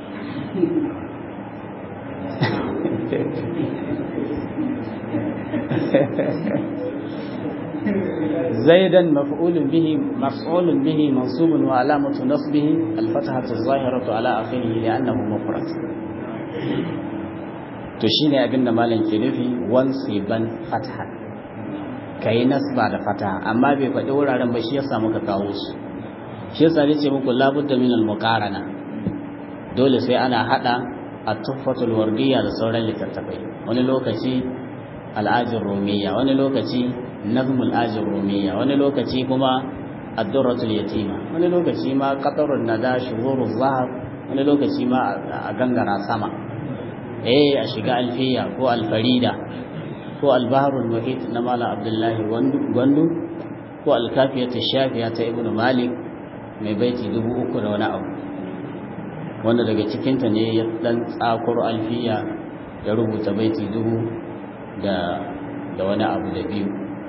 زيدا مفعول به مفعول به منصوب وعلامة نصبه الفتحة الظاهرة على آخره لأنه مفرد تشيني أبن مالن كنفي وانصبا فتحا كي نصب على فتحة أما بفدور على مشي سامك كاوس shi yasa ne ce muku labudda min al-muqarana dole sai ana hada at-tuhfatul wardiyya da sauran littattafai wani lokaci al-ajir rumiyya wani lokaci nazmul ajir rumiyya wani lokaci kuma ad-durratul yatima wani lokaci ma qatarun nada shuhuruz zahab wani lokaci ma a gangara sama eh a shiga alfiya ko al-farida ko al-bahrul muhit na mala abdullahi gwandu ko al-kafiyatu shafiya ta ibnu malik mai baiti dubu uku da wani abu wanda daga cikinta ne ya dan tsakuro alfiya ya rubuta baiti dubu da da wani abu da biyu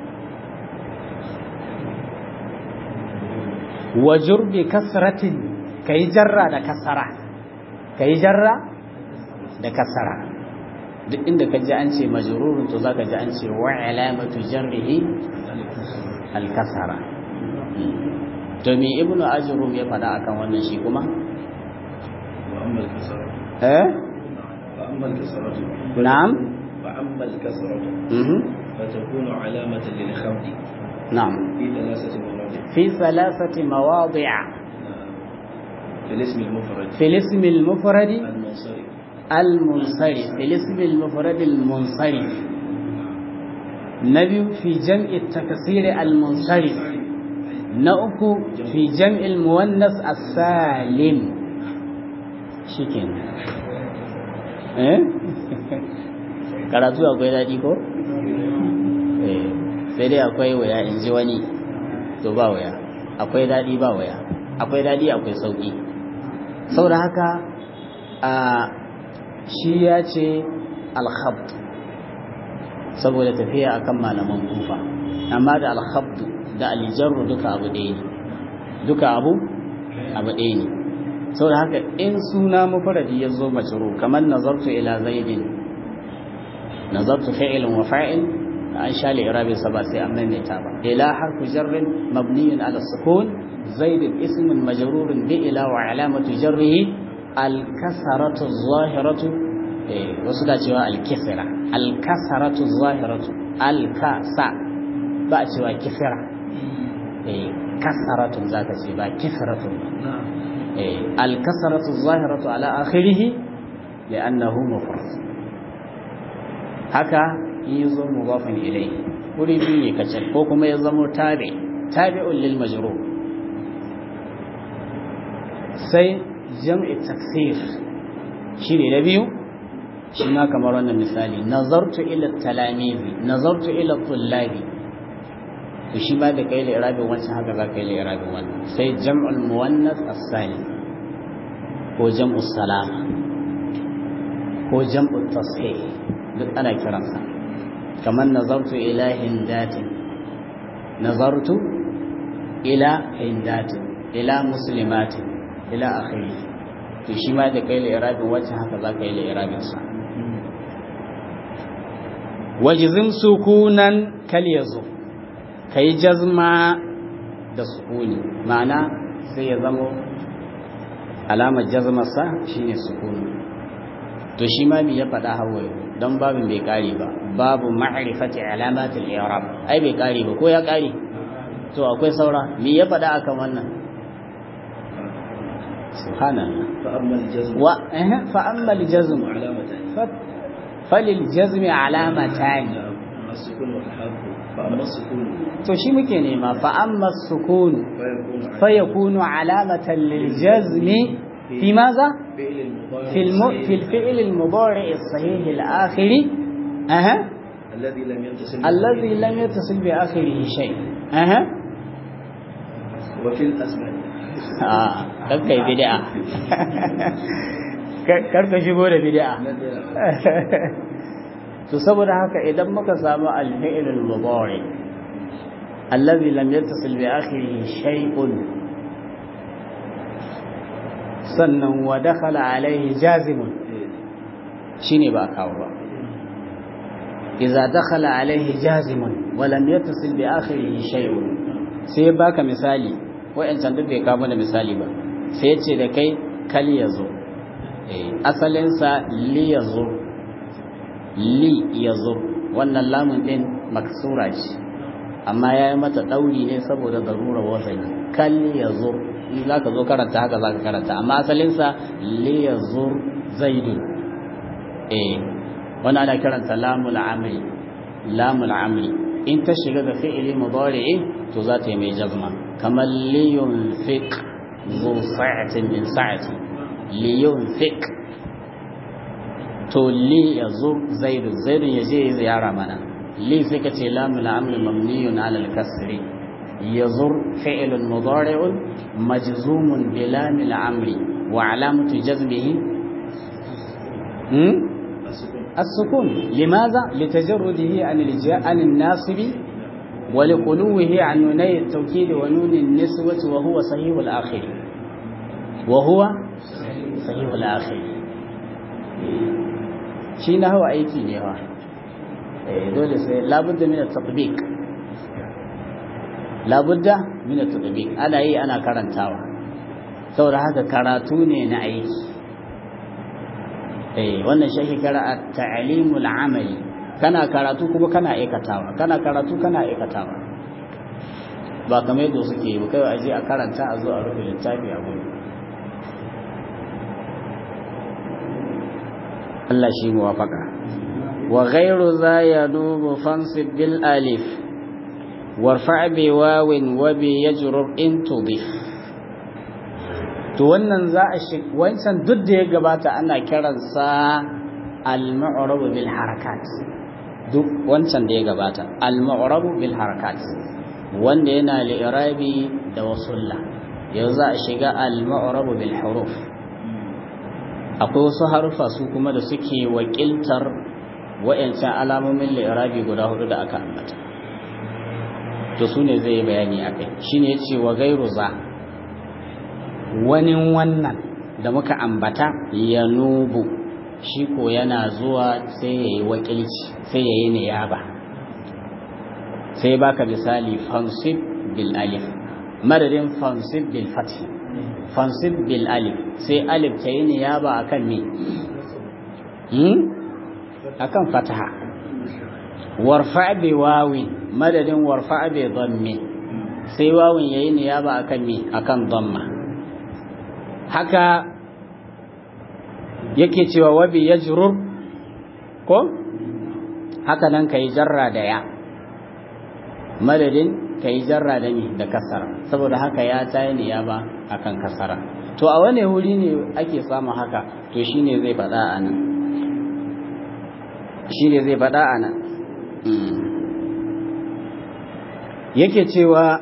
wajur bi kasratin kai jarra da kasara kai jarra da kasara duk inda ka ji an ce majrurun to zaka ji an ce wa alamatu jarrihi al kasara to me ibnu ajrum ya fada akan wannan shi kuma wa amma al-kasra eh wa amma al-kasra na'am wa amma al-kasra mhm fa takunu alamatan lil khamd na'am fi thalathati mawadi' fi thalathati mawadi' في الاسم المفرد في الاسم المفرد المنصرف المنصرف في الاسم المفرد المنصرف نبي في جمع التكسير المنصرف نأكو في جمع المؤنث السالم شكين eh karatu akwai dadi ko eh sai dai akwai waya in ji wani to ba waya akwai dadi ba waya akwai dadi akwai sauki saboda haka a shi ya ce al-khabd saboda tafiya akan malaman kufa amma da al-khabd da al-jarr duka abu ɗaya ne duka abu abu ɗaya ne saboda haka in suna mufradi yazo majrur kamar nazartu ila zaidin nazartu fi'lun wa fa'il an sha li-i'rabi sab'a sai amma mai ta ba ila harfu jarrin mabniyun ala sukun zaid ismun majrurun bi ila wa alamatu jarrihi al-kasratu adh-dhahiratu wasu da cewa al-kisra al-kasratu adh-dhahiratu al-kasa ba cewa kisra eh kasratun zaka ce ba kisratun eh al-kasratu adh-dhahiratu ala akhirih li'annahu mufrad haka yazo mudafan ilayhi wuri biyu ne kace ko kuma ya zama tabi tabi'un lil majrur sai jam'i taksir shi ne na biyu shi ma kamar wannan misali nazartu ila talamizi nazartu ila tullabi to shi ma da kai li'irabin wancan haka za ka yi li'irabin wannan sai jam'ul muwannas as-salim ko jam'us salama ko jam'ut tashih duk ana kiransa kamar nazartu ila hindatin nazartu ila hindatin ila muslimatin ila akhiri to shi ma da kai li'irabin wancan haka za ka yi li'irabin sa wajizim sukunan kal yazu kai jazma da sukuni ma'ana sai ya zama alamar jazmarsa shine sukuni to shi ma me ya faɗa hawaye don babin bai kare ba babu ma'rifati alamatul i'rab ai bai kare ba ko ya kare to akwai saura me ya faɗa akan wannan subhanallah fa amma al-jazm wa eh fa amma al-jazm alamatan falil jazmi alamatan as-sukun wal harf fa amma as-sukun to shi muke nema fa amma as-sukun fa yakunu fa yakunu alamatan lil jazmi fi madha في الم... في الفعل المضارع الصحيح الآخر أها الذي لم يتصل الذي لم يتصل بآخره شيء أها وفي الأسماء آه كيف بدعة كيف شبه بدعة تصبر هكا إذا ما كسب الفعل المضارع الذي لم يتصل بآخره شيء sannan wa dakhala alaihi jazimun shine ba kawo ba idza dakhala alaihi jazimun wa lam yattasil bi akhirih shay'un sai baka misali wayancan duk bai kawo mana misali ba sai yace da kai kal yazo eh asalin sa li yazo li yazo wannan lamun din maksura ce amma yayi mata dauri ne saboda darurar wasani kal yazo in za ka zo karanta haka za ka karanta amma asalinsa liyazur zaidun eh wani ana karanta lamul amri lamul amri in ta shiga ga fi'ili mudari'i to za ta yi mai jazma kamar liyunfiq zu sa'atin min sa'ati liyunfiq to liyazur zaidun zaidun yaje ya ziyara mana li sai ka ce lamul amri mamniyun ala al-kasri يزر فعل مضارع مجزوم بلام الامر وعلامه جزمه السكون لماذا لتجرده عن الجاء عن الناصب ولقلوه عن نوني التوكيد ونون النسوة وهو صحيح الآخر وهو صحيح الآخر شيء هو أيكي لها دول لابد من التطبيق labudda min at-tadbiq ana yi ana karantawa saboda haka karatu ne na aiki eh wannan shi kira at-ta'limul amali kana karatu kuma kana aikatawa kana karatu kana aikatawa ba kamar yadda suke yi kai aje a karanta a zo a rufe littafi a gurin Allah shi muwafaka wa ghayru za yadubu fansib bil alif warfa bi wawin wa bi yajrur in tudif to wannan za a shi wancan duk da ya gabata ana kiransa al-mu'rab bil harakat duk wancan da ya gabata al-mu'rab bil harakat wanda yana li'irabi da wasulla yanzu za a shiga al-mu'rab bil huruf akwai wasu harufa su kuma da suke wakiltar wayancan alamomin li'irabi guda hudu da aka ambata to su ne zai yi bayani a kai shi ne ce wa gairu za wani wannan da muka ambata ya nubu shi ko yana zuwa sai ya yi wakilci sai ya yi niyaba sai baka misali fansib bil alif madadin fansib bil fathi fansib bil alif sai alif ta yi niyaba akan me hmm? akan fataha warfa bi wawin madadin warfa bi dhammi sai wawin yayi niyaba akan me akan dhamma haka yake cewa wabi yajrur ko haka nan kai jarra da ya madadin ka yi jarra da ni da kasara saboda haka ya tayi ne ya ba akan kasara to a wane wuri ne ake samun haka to shine zai faɗa a nan shine zai faɗa a nan yake cewa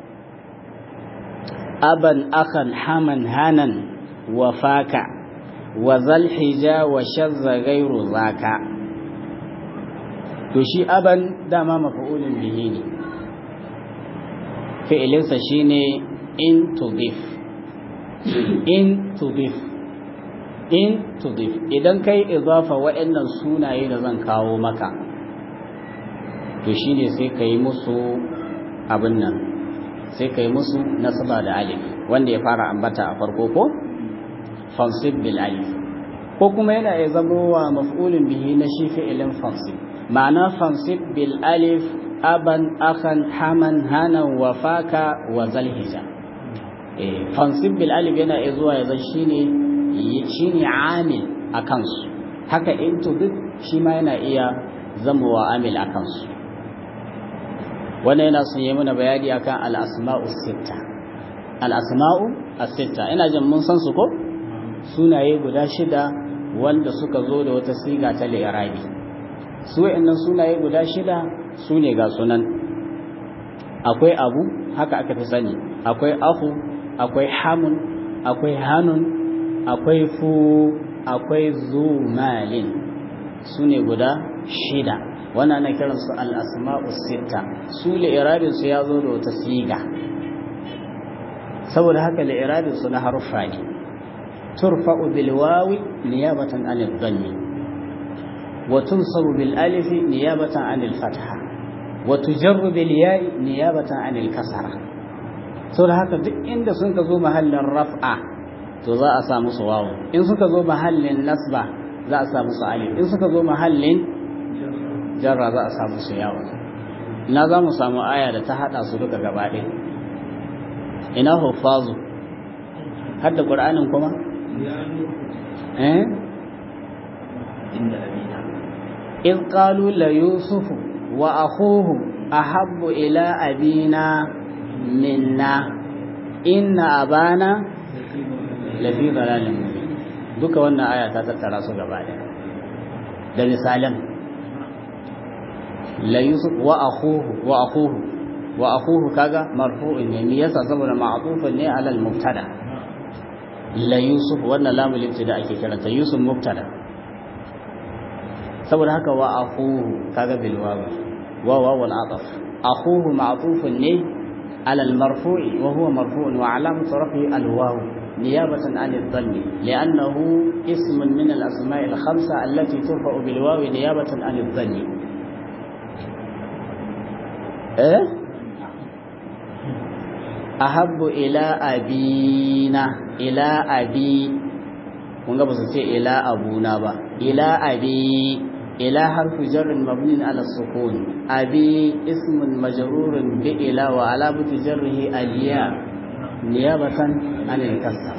aban akan haman hanan wa faka wa zalhija wa shazza gairu zaka to shi aban dama mafa'ulun bihi ne fi'ilinsa shine in tudif in tudif in tudif idan kai idafa wa'annan sunaye da zan kawo maka to shine sai kai musu abin nan sai kai musu nasaba da alif wanda ya fara ambata a farko ko fansib bil alif ko kuma yana iya zama wa maf'ulun bihi na shi fi'ilin fansib ma'ana fansib bil alif aban akhan haman hanan wa faka wa zalhija eh fansib bil alif yana iya zuwa ya zan shine shine amil akan su haka into duk shi ma yana iya zama wa amil akan su wannan yana son yi mana bayani akan al-asma'u sitta al-asma'u as-sitta ina jin mun san su ko sunaye guda shida wanda suka zo da wata siga ta li'irabi su wayannan sunaye guda shida su ne ga sunan akwai abu haka aka fi sani akwai ahu akwai hamun akwai hanun akwai fu akwai zumalin su ne guda shida wannan ana kiransu al-asma'u sitta su li'irabin su ya zo da wata siga saboda haka li'irabin su na haruffa ne turfa'u bil wawi niyabatan 'anil dhammi wa tunsabu bil alif niyabatan 'anil fatha wa tujarru bil ya'i niyabatan 'anil kasra saboda haka duk inda sun ka zo mahallin raf'a to za a sa musu wawu in suka zo mahallin nasba za a sa musu alif in suka zo mahallin jarra za a sa musu yawa ina za mu samu aya da ta hada su duka gaba ɗaya ina hufazu hadda qur'anin kuma eh inna abina إذ قالوا ليوسف وأخوه أحب إلى أبينا منا إن أبانا لفي ضلال مبين duka wannan aya ta tattara su gaba ɗaya da misalan la yusuf wa akhuhu wa akhuhu wa akhuhu kaga marfu'un ne me yasa saboda ma'tufun ne alal mubtada la yusuf wannan lamul ibtida ake kiranta yusuf mubtada saboda haka wa akhuhu kaga bil wawi wa wa wal ataf akhuhu ma'tufun ne ala al marfu'i wa huwa marfu'un wa alamatu rafi'i al waw niyabatan an al dhammi li'annahu ismun min al asma'i al khamsa allati turfa'u bil wawi niyabatan an al dhammi eh ahabbu ila abina ila abi kun ga ba su ce ila abuna ba ila abi ila harfu jarrin mabnin ala sukun abi ismun majrurun bi ila wa alamatu jarrihi aliya niyabatan an al-kasr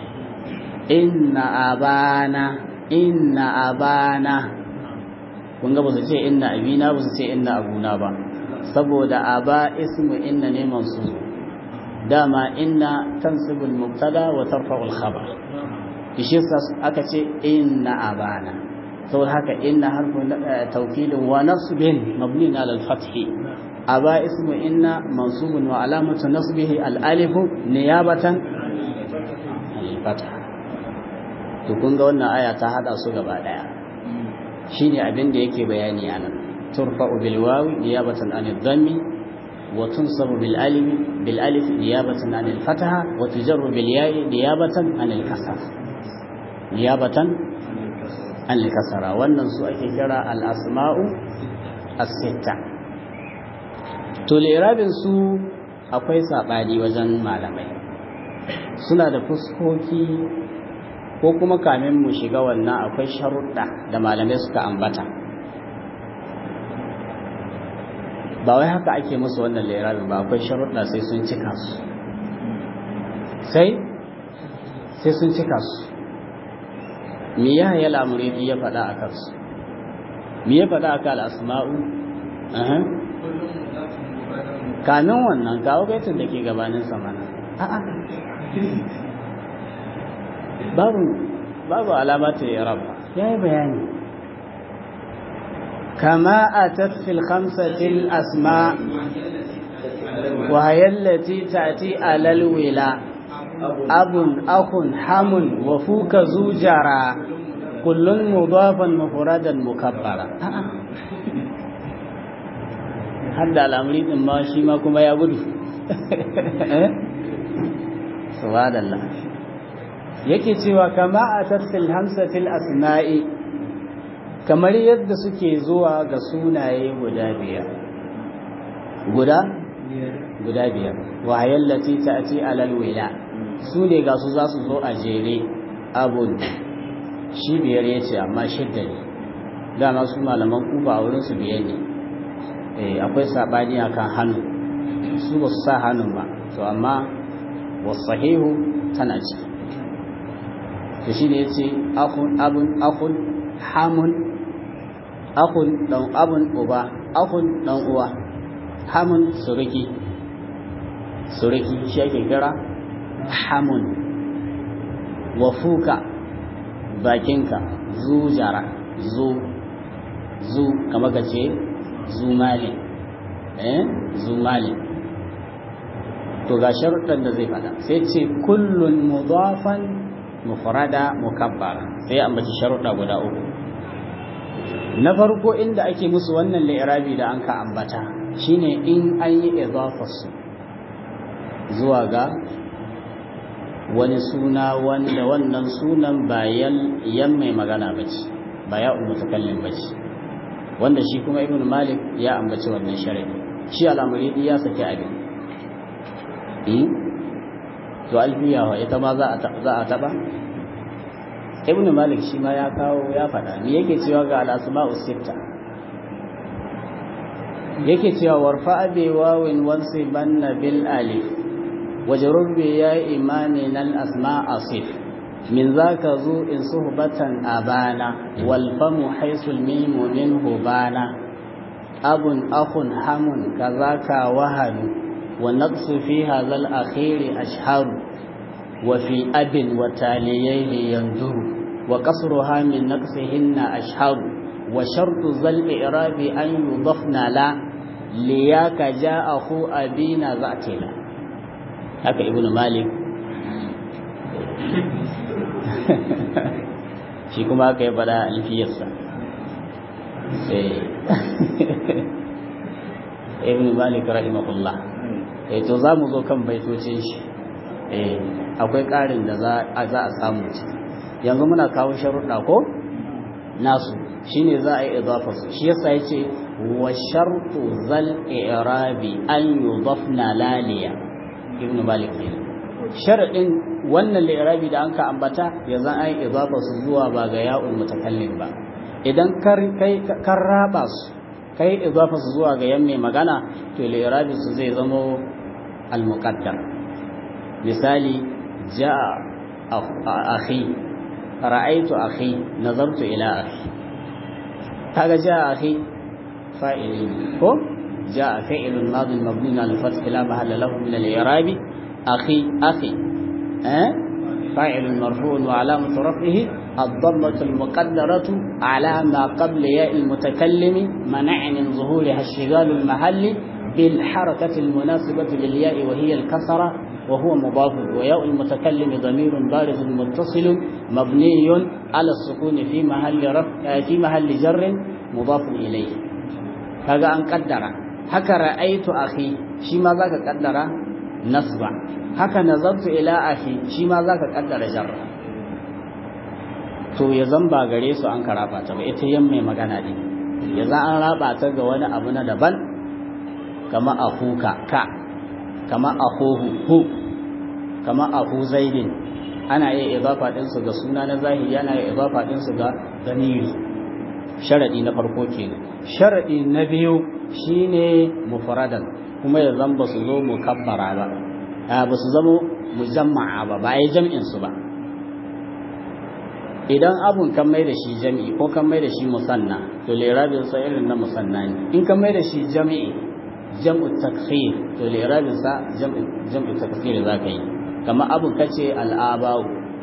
inna abana inna abana kun ga ba su ce inna abina ba su ce inna abuna ba saboda aba ismu inna ne mansub dama inna tansibul mubtada wa tarfa'ul khabar shi aka ce inna abana saboda haka inna harfu tawkidin wa nasbin mabni ala al-fath aba ismu inna mansubun wa alamatu nasbihi al-alif niyabatan al-fath to kun ga wannan aya ta hada su gaba daya shine abin da yake bayani anan turfa'u bil wawi niyabatan an al-dhammi wa tunsabu bil alif bil alif niyabatan an al-fatha wa tujarru bil ya'i niyabatan an al-kasra niyabatan an al-kasra wannan su ake kira al-asma'u as-sitta to li'irabin su akwai sabani wajen malamai suna da fuskoki ko kuma kamin mu shiga wannan akwai sharuɗa da malamai suka ambata ba wai haka ake musu wannan li'irabin ba akwai sharuɗa sai sun cika su sai sai sun cika su me ya hayya al'amuridi ya faɗa a kansu me ya faɗa a kan al'asma'u kamin wannan kawo baitin da ke gabanin samana a'a babu babu alamata i'rab yayi bayani kama atat fil khamsati al asma wa hiya allati ta'ti ala al wila abun akhun hamun wa fuka zujara kullun mudafan mufradan mukabbara hadda al'amri din ma shi ma kuma ya gudu subhanallah yake cewa kama atat fil hamsatil asma'i kamar yadda suke zuwa ga sunaye guda biyar guda guda biyar wa hayallati ta'ti alal wila su ne ga su za su zo a jere abun shi biyar yace amma shidda ne dama su malaman kuba a wurin su biyar ne eh akwai sabani akan hannu su ba su sa hannun ba to amma wasahihu tana ci to shi ne yace akun abun akun hamun akun dan abun uba akun dan uwa hamun suriki suriki shi ake kira hamun wafuka bakinka zujara zu zu kamar ka ce zumali eh zumali to ga sharuɗan da zai fada sai ce kullun mudafan mufrada mukabbara sai ambaci sharuɗa guda uku na farko inda ake musu wannan li'irabi da anka ambata shine in an yi idafarsu zuwa ga wani suna wanda wannan sunan ba yan mai magana bace ba ya mutakallim bace wanda shi kuma ibn malik ya ambaci wannan sharadi shi al'amari ya saki abin eh to alfiya wa ita ma za a za a taba ibn malik shi ma ya kawo ya faɗa ni yake cewa ga al-asma'u sitta yake cewa warfa bi wawin wansibanna bil alif wajrur bi ya imani nal asma'a sif min zaka zu in suhbatan abana wal famu haysul mimu minhu bana abun akhun hamun kazaka wahanu wa naqsu fi hadha al akhir ashharu wa fi abin wa taliyayhi yanzuru wa qasruha min naqsihinna ashharu wa shartu zal i'rabi an yudafna la liyaka ja'ahu abina za'tila haka ibnu malik shi kuma aka yi bada alfiyarsa eh ibnu malik rahimahullah eh to zamu zo kan baitocin shi eh akwai ƙarin da za a za a samu yanzu muna kawo sharuɗa ko nasu shine za a yi idafa su shi yasa yace wa shartu zal i'rabi an yudafna laliya ibnu malik ne sharadin wannan li'irabi da anka ambata yanzu an yi idafa su zuwa ba ga ya'ul mutakallim ba idan kar kai kan raba su kai idafa su zuwa ga yamme magana to li'irabi su zai zama al muqaddam misali jaa akhi ra'aytu akhi nazartu ila akhi kaga jaa akhi fa'il ko jaa fi'lun madin mabni ala al-fath la mahalla lahu min al-i'rab akhi akhi eh fa'il marfu' wa alamatu raf'ihi ad-dammatu al-muqaddaratu ala ma qabla ya' al-mutakallim man'a min zuhuriha ash-shighal al-mahalli bil harakati al-munasibati lil ya' wa hiya al-kasra وهو مضاف وياء المتكلم ضمير بارز متصل مبني على السكون في محل رفع في محل جر مضاف إليه هذا أن قدر هكا رأيت أخي شما ذاك قدر نصبا هكا نظرت إلى أخي شما ذاك قدر جر to ya zamba gare su an karaba ta ba ita yan mai magana din ya za an raba ta ga wani abu na daban kama akuka ka kama ahuhu hu kama ahu zaidin ana iya idafa din su ga suna na zahiri ana iya idafa din su ga zamiri sharadi na farko kenan sharadi na biyu shine mufradan kuma ya zamba su zo mukabbara ba a ba su zama mujamma'a ba ba ai jam'in su ba idan abun kan mai da shi jami'i ko kan mai da shi musanna to lirabin sa irin na musanna ne in kan mai da shi jami'i jam'u takfir to li'irabin sa jam'u jam'u takfir zaka yi kamar abu kace al-aba'u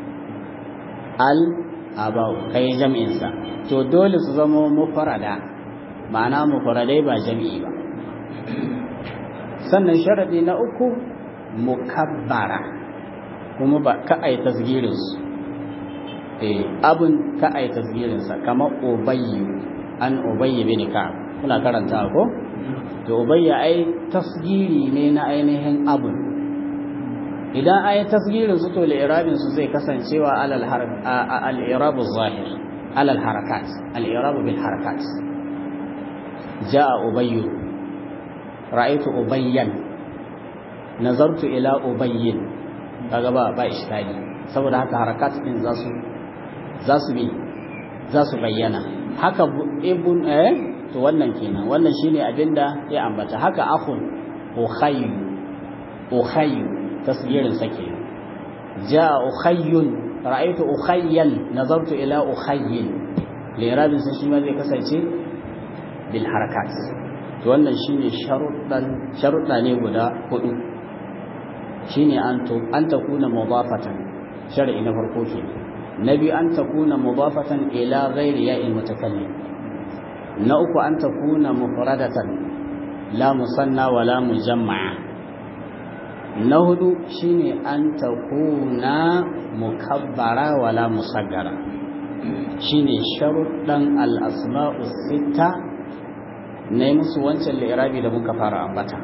al-aba'u kai jam'in sa to dole su zama mufrada ma'ana mufradai ba jam'i ba sannan sharadi na uku mukabbara kuma ba ka ai tasgirin su eh abun ka ai tasgirin sa kamar ubayy an ubayy bin ka'ab kuna karanta ko to ubayya ai tasgiri ne na ainihin abun idan ai tasgirin su to li'irabin su zai kasancewa alal harf al-i'rab az-zahir alal harakat al-i'rab bil harakat jaa ubayy ra'aytu ubayyan nazartu ila ubayyin kaga ba ba iskali saboda haka harakat din zasu zasu bi zasu bayyana haka ibn eh to wannan kenan wannan shine abinda ya ambata haka akhun ukhayy ukhayy tasgirin sake jaa ukhayyun ra'aytu ukhayyan nazartu ila ukhayyin li'irabin sa shi ma zai kasance bil harakat to wannan shine sharuɗan sharuɗa ne guda hudu shine an to an takuna mudafatan shar'i na farko kenan nabi an takuna mudafatan ila ghairi ya'il mutakallim na uku an takuna mufradatan la musanna wa la mujamma'a na hudu shine an takuna mukabbara wa la musaggara shine sharuɗan al-asma'u sitta ne musu wancan li'irabi da muka fara ambata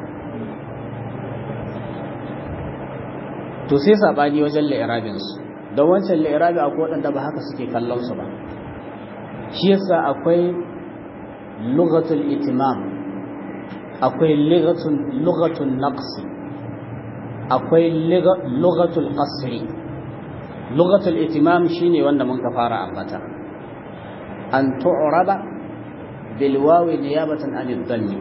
to sai sabani wajen li'irabin su don wancan li'irabi akwai wadanda ba haka suke kallon su ba shi yasa akwai lughatul itimam akwai lughatul lughatul naqs akwai lughatul qasri lughatul itimam shine wanda mun ka fara ambata an tu'raba bil wawi niyabatan anil dhammi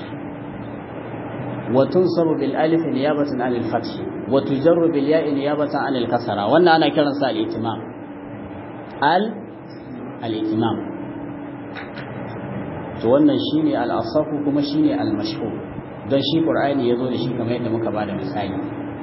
wa tunsabu bil alif niyabatan anil fath wa tujarru bil ya'i niyabatan anil kasra wannan ana kiransa al itimam al al itimam to wannan shine al-asafu kuma shine al-mashhur don shi qur'ani yazo da shi kamar yadda muka bada misali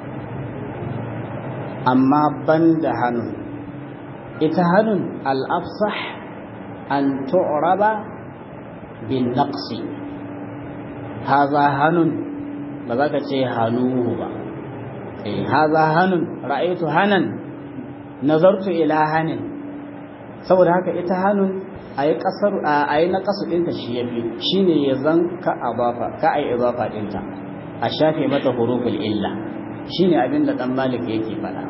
amma banda hanun ita hanun al-afsah an tu'raba bin naqsi hadha hanun ba za ka ce hanuhu ba eh hadha hanun ra'aytu hanan nazartu ila hanin saboda haka ita hanun ayi kasar ayi na kasu dinta shi yafi shine ya zan ka abafa ka ayi idafa dinta a shafe mata huruful illa shine abin da dan malik yake fada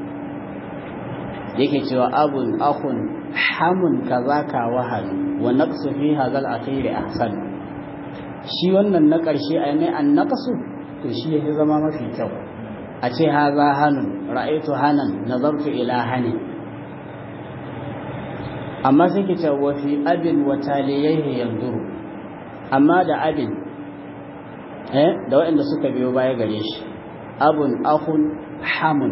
yake cewa abun akhun hamun kazaka wahal wa naqsu fi hadha al-akhir ahsan shi wannan na karshe ayi mai an naqsu to shi yake zama mafi kyau a ce hadha hanun ra'aytu hanan nazartu ila hanin amma sai ke ce wa fi abin wa taliyaihi yanzuru amma da abin eh da waɗanda suka biyo baya gare shi abun akhun hamun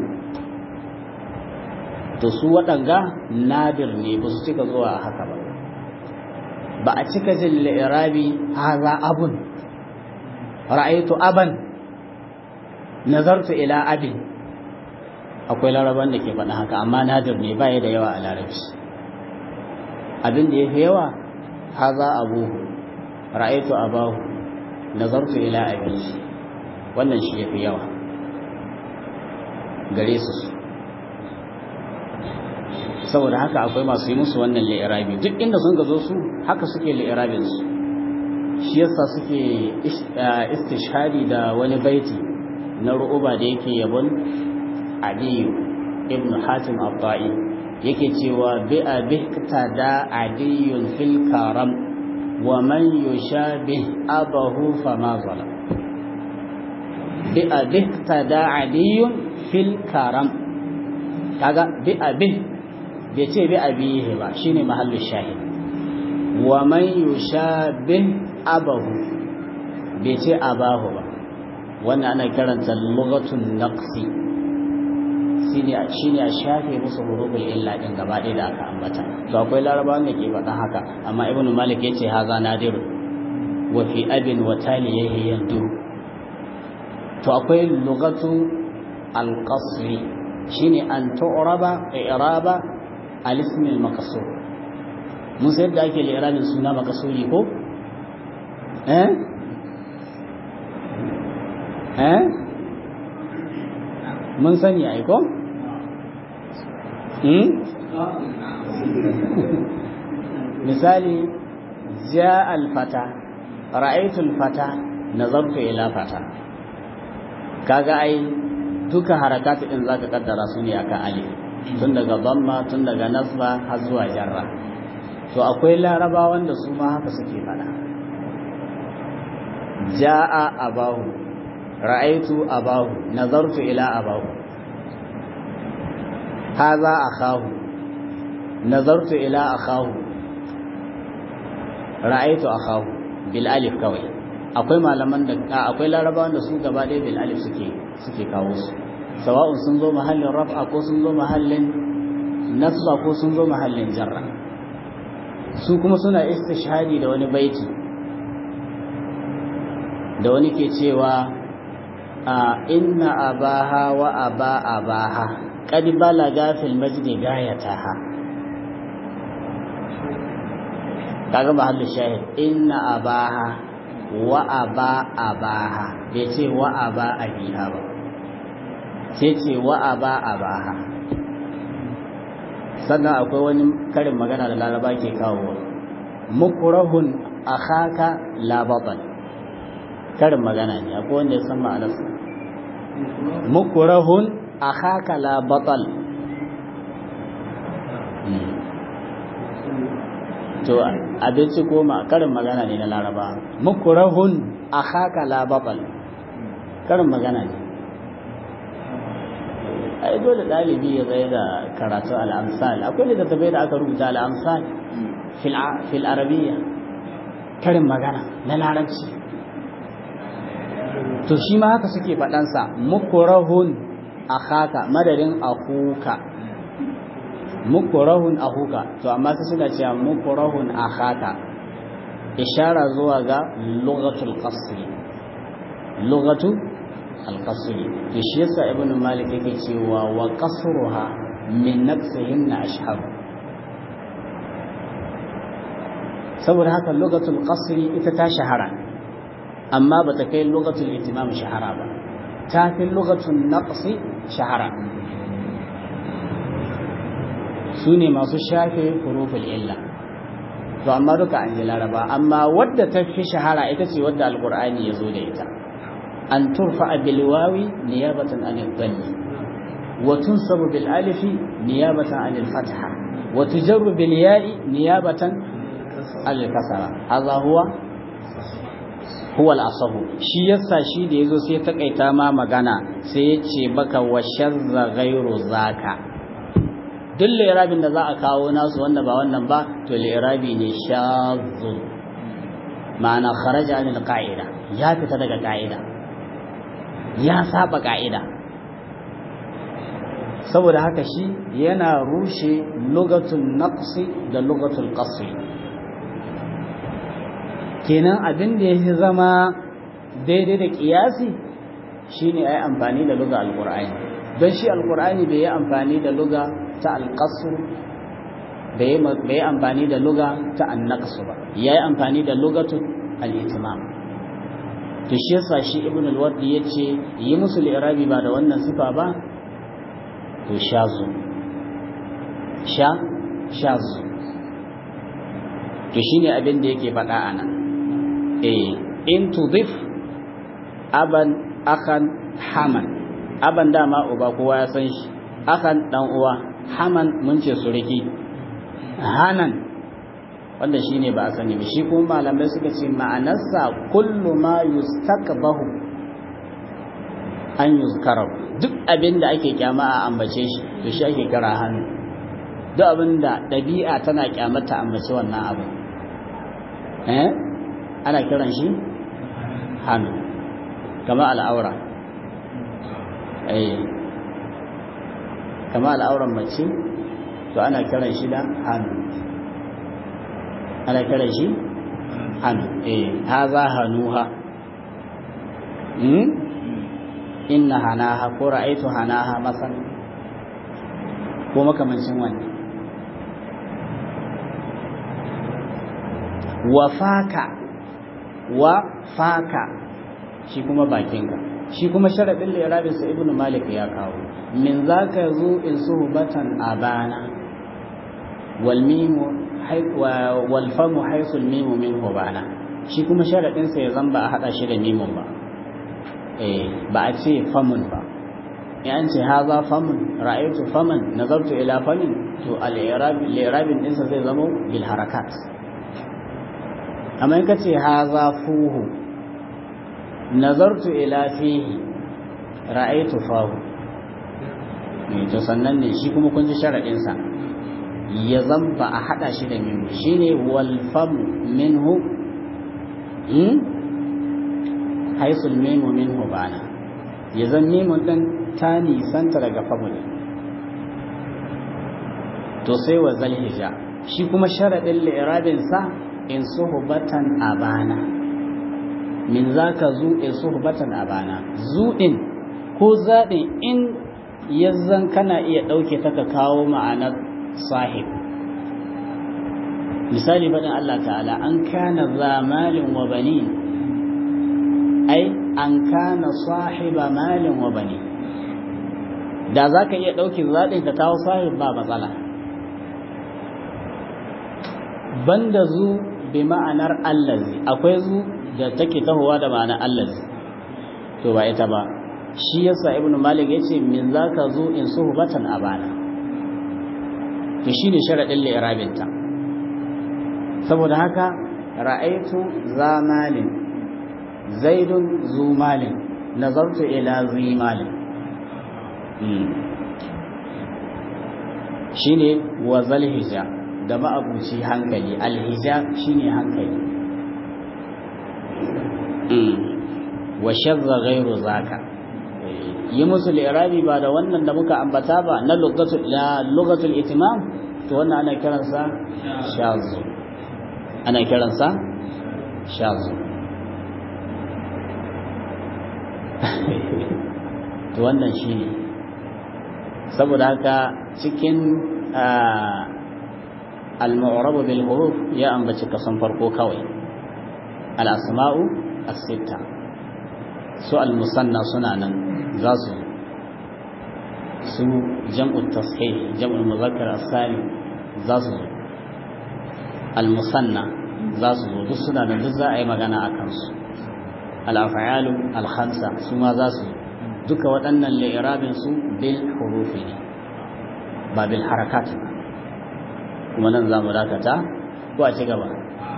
to su waɗanga nadir ne ba su cika zuwa haka ba ba a cika jin li'irabi haza abun ra'aytu aban nazartu ila abin akwai laraban da ke faɗa haka amma nadir ne baya da yawa a larabci abin da yafi yawa haza abuhu ra'aytu abahu nazartu ila abihi wannan shi yafi yawa gare su saboda haka akwai masu yi musu wannan li'irabi duk inda sun gazo su haka suke li'irabin su shi yasa suke istishhadi da wani baiti na ru'uba da yake yabon Adiyu ibn Hatim al-Ta'i yake cewa bi abihta da adiyun fil karam wa man yushabih abahu fama zalam bi abihta da adiyun fil karam kaga bi abih bai ce bi abihi ba shine mahallu shahid wa man yushabih abahu bai ce abahu ba wannan ana karanta lughatun naqsi shine shine a shafe musu huruful illa din gaba ɗaya da aka ambata to akwai larabawan da ke faɗa haka amma ibnu malik yace haza nadiru wa fi abin wa taliyahi yandu to akwai lugatu al-qasri shine an tu'raba i'raba al-ism al-maqsur mun sai da ake li'rabin suna maqsuri ko eh eh mun sani ai ko hmm misali jaa al-fata ra'aytu al-fata nazartu ila fata kaga ai duka harakatu din zaka kaddara su ne akan alif tun daga dhamma tun daga nasba har zuwa jarra to akwai laraba wanda su ma haka suke fada jaa abahu ra'aytu abahu nazartu ila abahu hadha akhahu nazartu ila akhahu ra'aytu akhahu bil alif kawai akwai malaman da akwai larabawan da su gaba ɗaya bil alif suke suke kawo su sawa'un sun zo mahallin raf'a ko sun zo mahallin nasba ko sun zo mahallin jarra su kuma suna istishhadi da wani baiti da wani ke cewa a inna abaha wa aba abaha qad balaga fil majdi gayataha kaga mahallin shahid inna abaha wa aba abaha bai ce wa aba abiha ba sai ce wa aba abaha sannan akwai wani karin magana da laraba ke kawo mukurahun akhaka la batal karin magana ne akwai wanda ya san ma'anarsa mukurahun akhaka la batal to abinci koma karin magana ne na laraba mukurahun akhaka la batal karin magana ne ai dole dalibi ya zai da karatu al-amsal akwai da tabai da aka rubuta al-amsal fil fil arabiyya karin magana na larabci to shi ma haka suke fadan sa mukurahun akhaka madadin akuka mukurahun ahuka to amma sai suka ce mukurahun akhaka ishara zuwa ga lughatul qasr lughatu al-qasr to shi yasa ibn malik yake cewa wa qasruha min nafsihin ashhab saboda haka lughatul qasr ita ta shahara amma bata kai lughatul itimam shahara ba ta fi lughatul naqsi shahara su ne masu shafe huruful illa to amma duka an ji laraba amma wadda ta fi shahara ita ce wadda alqur'ani ya zo da ita an turfa bil wawi niyabatan anil dhalli wa tunsabu bil alifi niyabatan anil fatha wa tujarru bil ya'i niyabatan anil kasra hadha huwa huwa al asahu shi yasa shi da yazo sai ta kaita ma magana sai ya ce baka wa sharra ghairu zaka duk lirabin da za a kawo nasu wanda ba wannan ba to lirabi ne shadhu ma'ana kharaja anil qa'ida ya fita daga qa'ida ya saba qa'ida saboda haka shi yana rushe lugatul naqsi da lugatul qasri kenan abin da yake zama daidai da kiyasi shine ai amfani da luga alqur'ani don shi alqur'ani bai yi amfani da luga ta alƙasur bai yi amfani da luga ta annaqsu ba ya yi amfani da lugatu al-itimam to shi yasa shi ibn al-wardi yace yi musu al-irabi ba da wannan sifa ba to shazu sha shazu to shine abin da yake faɗa anan eh in tudif aban akan haman aban dama uba kowa ya san shi akan dan uwa haman mun ce suriki hanan wanda shine ba a sani ba shi kuma malamai suka ce ma'anarsa kullu ma yustakbahu an yuzkara duk abin da ake kyama a ambace shi to shi ake kira hannu duk abin da dabi'a tana kyamata ambace wannan abin eh ana kiran shi hannu kama al'aura eh kama al'auran mace to ana kiran shi da hannu ana kiran shi hannu eh haza hanuha hmm inna hanaha ko ra'aitu hanaha masan ko makamancin wannan. wa faka wa faka shi kuma bakinka, shi kuma sharadin lirabin sa ibnu malik ya kawo min zaka zu in suhbatan abana wal mim wal famu haythu al mim minhu bana, shi kuma sharadin sa ya zamba a hada shi da mimun ba, eh ba a ce famun ba. yan ce haza famun ra'aytu faman nazartu ila famin, to al i'rab li'rabin din sa zai zama bil harakat. amma in kace haza fuhu nazartu ila fihi ra'aytu fahu, ne to sannan ne shi kuma kun ji sharadin sa ya zamba a hada shi da mimu, shine wal famu minhu hmm haisul mimu minhu bana, ya zan mimun din ta nisanta daga famu ne. to sai wa zalhija shi kuma sharadin li'rabin sa in suhbatan abana, min zaka zu in suhbatan abana, zu din ko zadin in yazzan kana iya dauke ta ka kawo ma'anar sahib. misali fadin Allah ta'ala an kana za malin wa banin, ai an kana sahiba malin wa banin, da zaka iya dauke zadin ka kawo sahib ba matsala. banda zu bi ma'anar allazi, akwai zu da take tahowa da ma'anar allazi, to ba ita ba. shi yasa ibnu malik yace min zaka zu in suhbatan abana, to shine sharadin li'rabin ta. saboda haka ra'aitu za malin zaidun zu malin nazartu ila zi malin, shine wa zalhija da ma'abuci hankali. alhija shine hankali. wa shadda ghairu zaka, yi musu li'irabi ba da wannan da muka ambata ba na lugatul la lugatul itimam, to wannan ana kiransa shazu, ana kiransa shazu. to wannan shine, saboda haka cikin al-mu'rab bil huruf ya ambaci kasan farko kawai, al-asma'u as-sitta. su al-musanna suna nan za su su jam'u tashih jam'u muzakkar as-salim za su al-musanna za su duk suna nan, duk za a yi magana a kansu. al-af'alu al-khamsa su ma za su, duka waɗannan li'irabin su bil hurufi ne ba bil harakat ba. kuma nan za mu dakata ko a ci gaba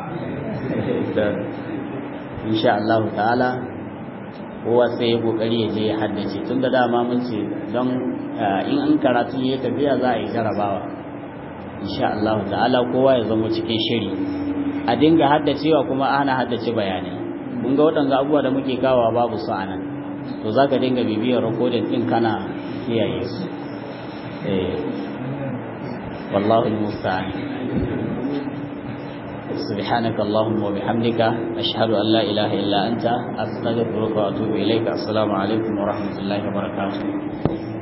insha Allah ta'ala. kowa sai ya kokari ya je ya haddace, tun da dama mun ce don in an karatu ya tafiya za a yi jarabawa. insha Allah ta'ala kowa ya zama cikin shiri, a dinga haddacewa kuma ana haddace bayanai. kun ga waɗanga abubuwa da muke kawowa babu su anan, to za ka dinga bibiyar rikodin ɗin kana kiyaye su. wallahu al-musta'an. سبحانك اللهم وبحمدك أشهد أن لا إله إلا أنت أستغفرك وأتوب إليك. السلام عليكم ورحمة الله وبركاته.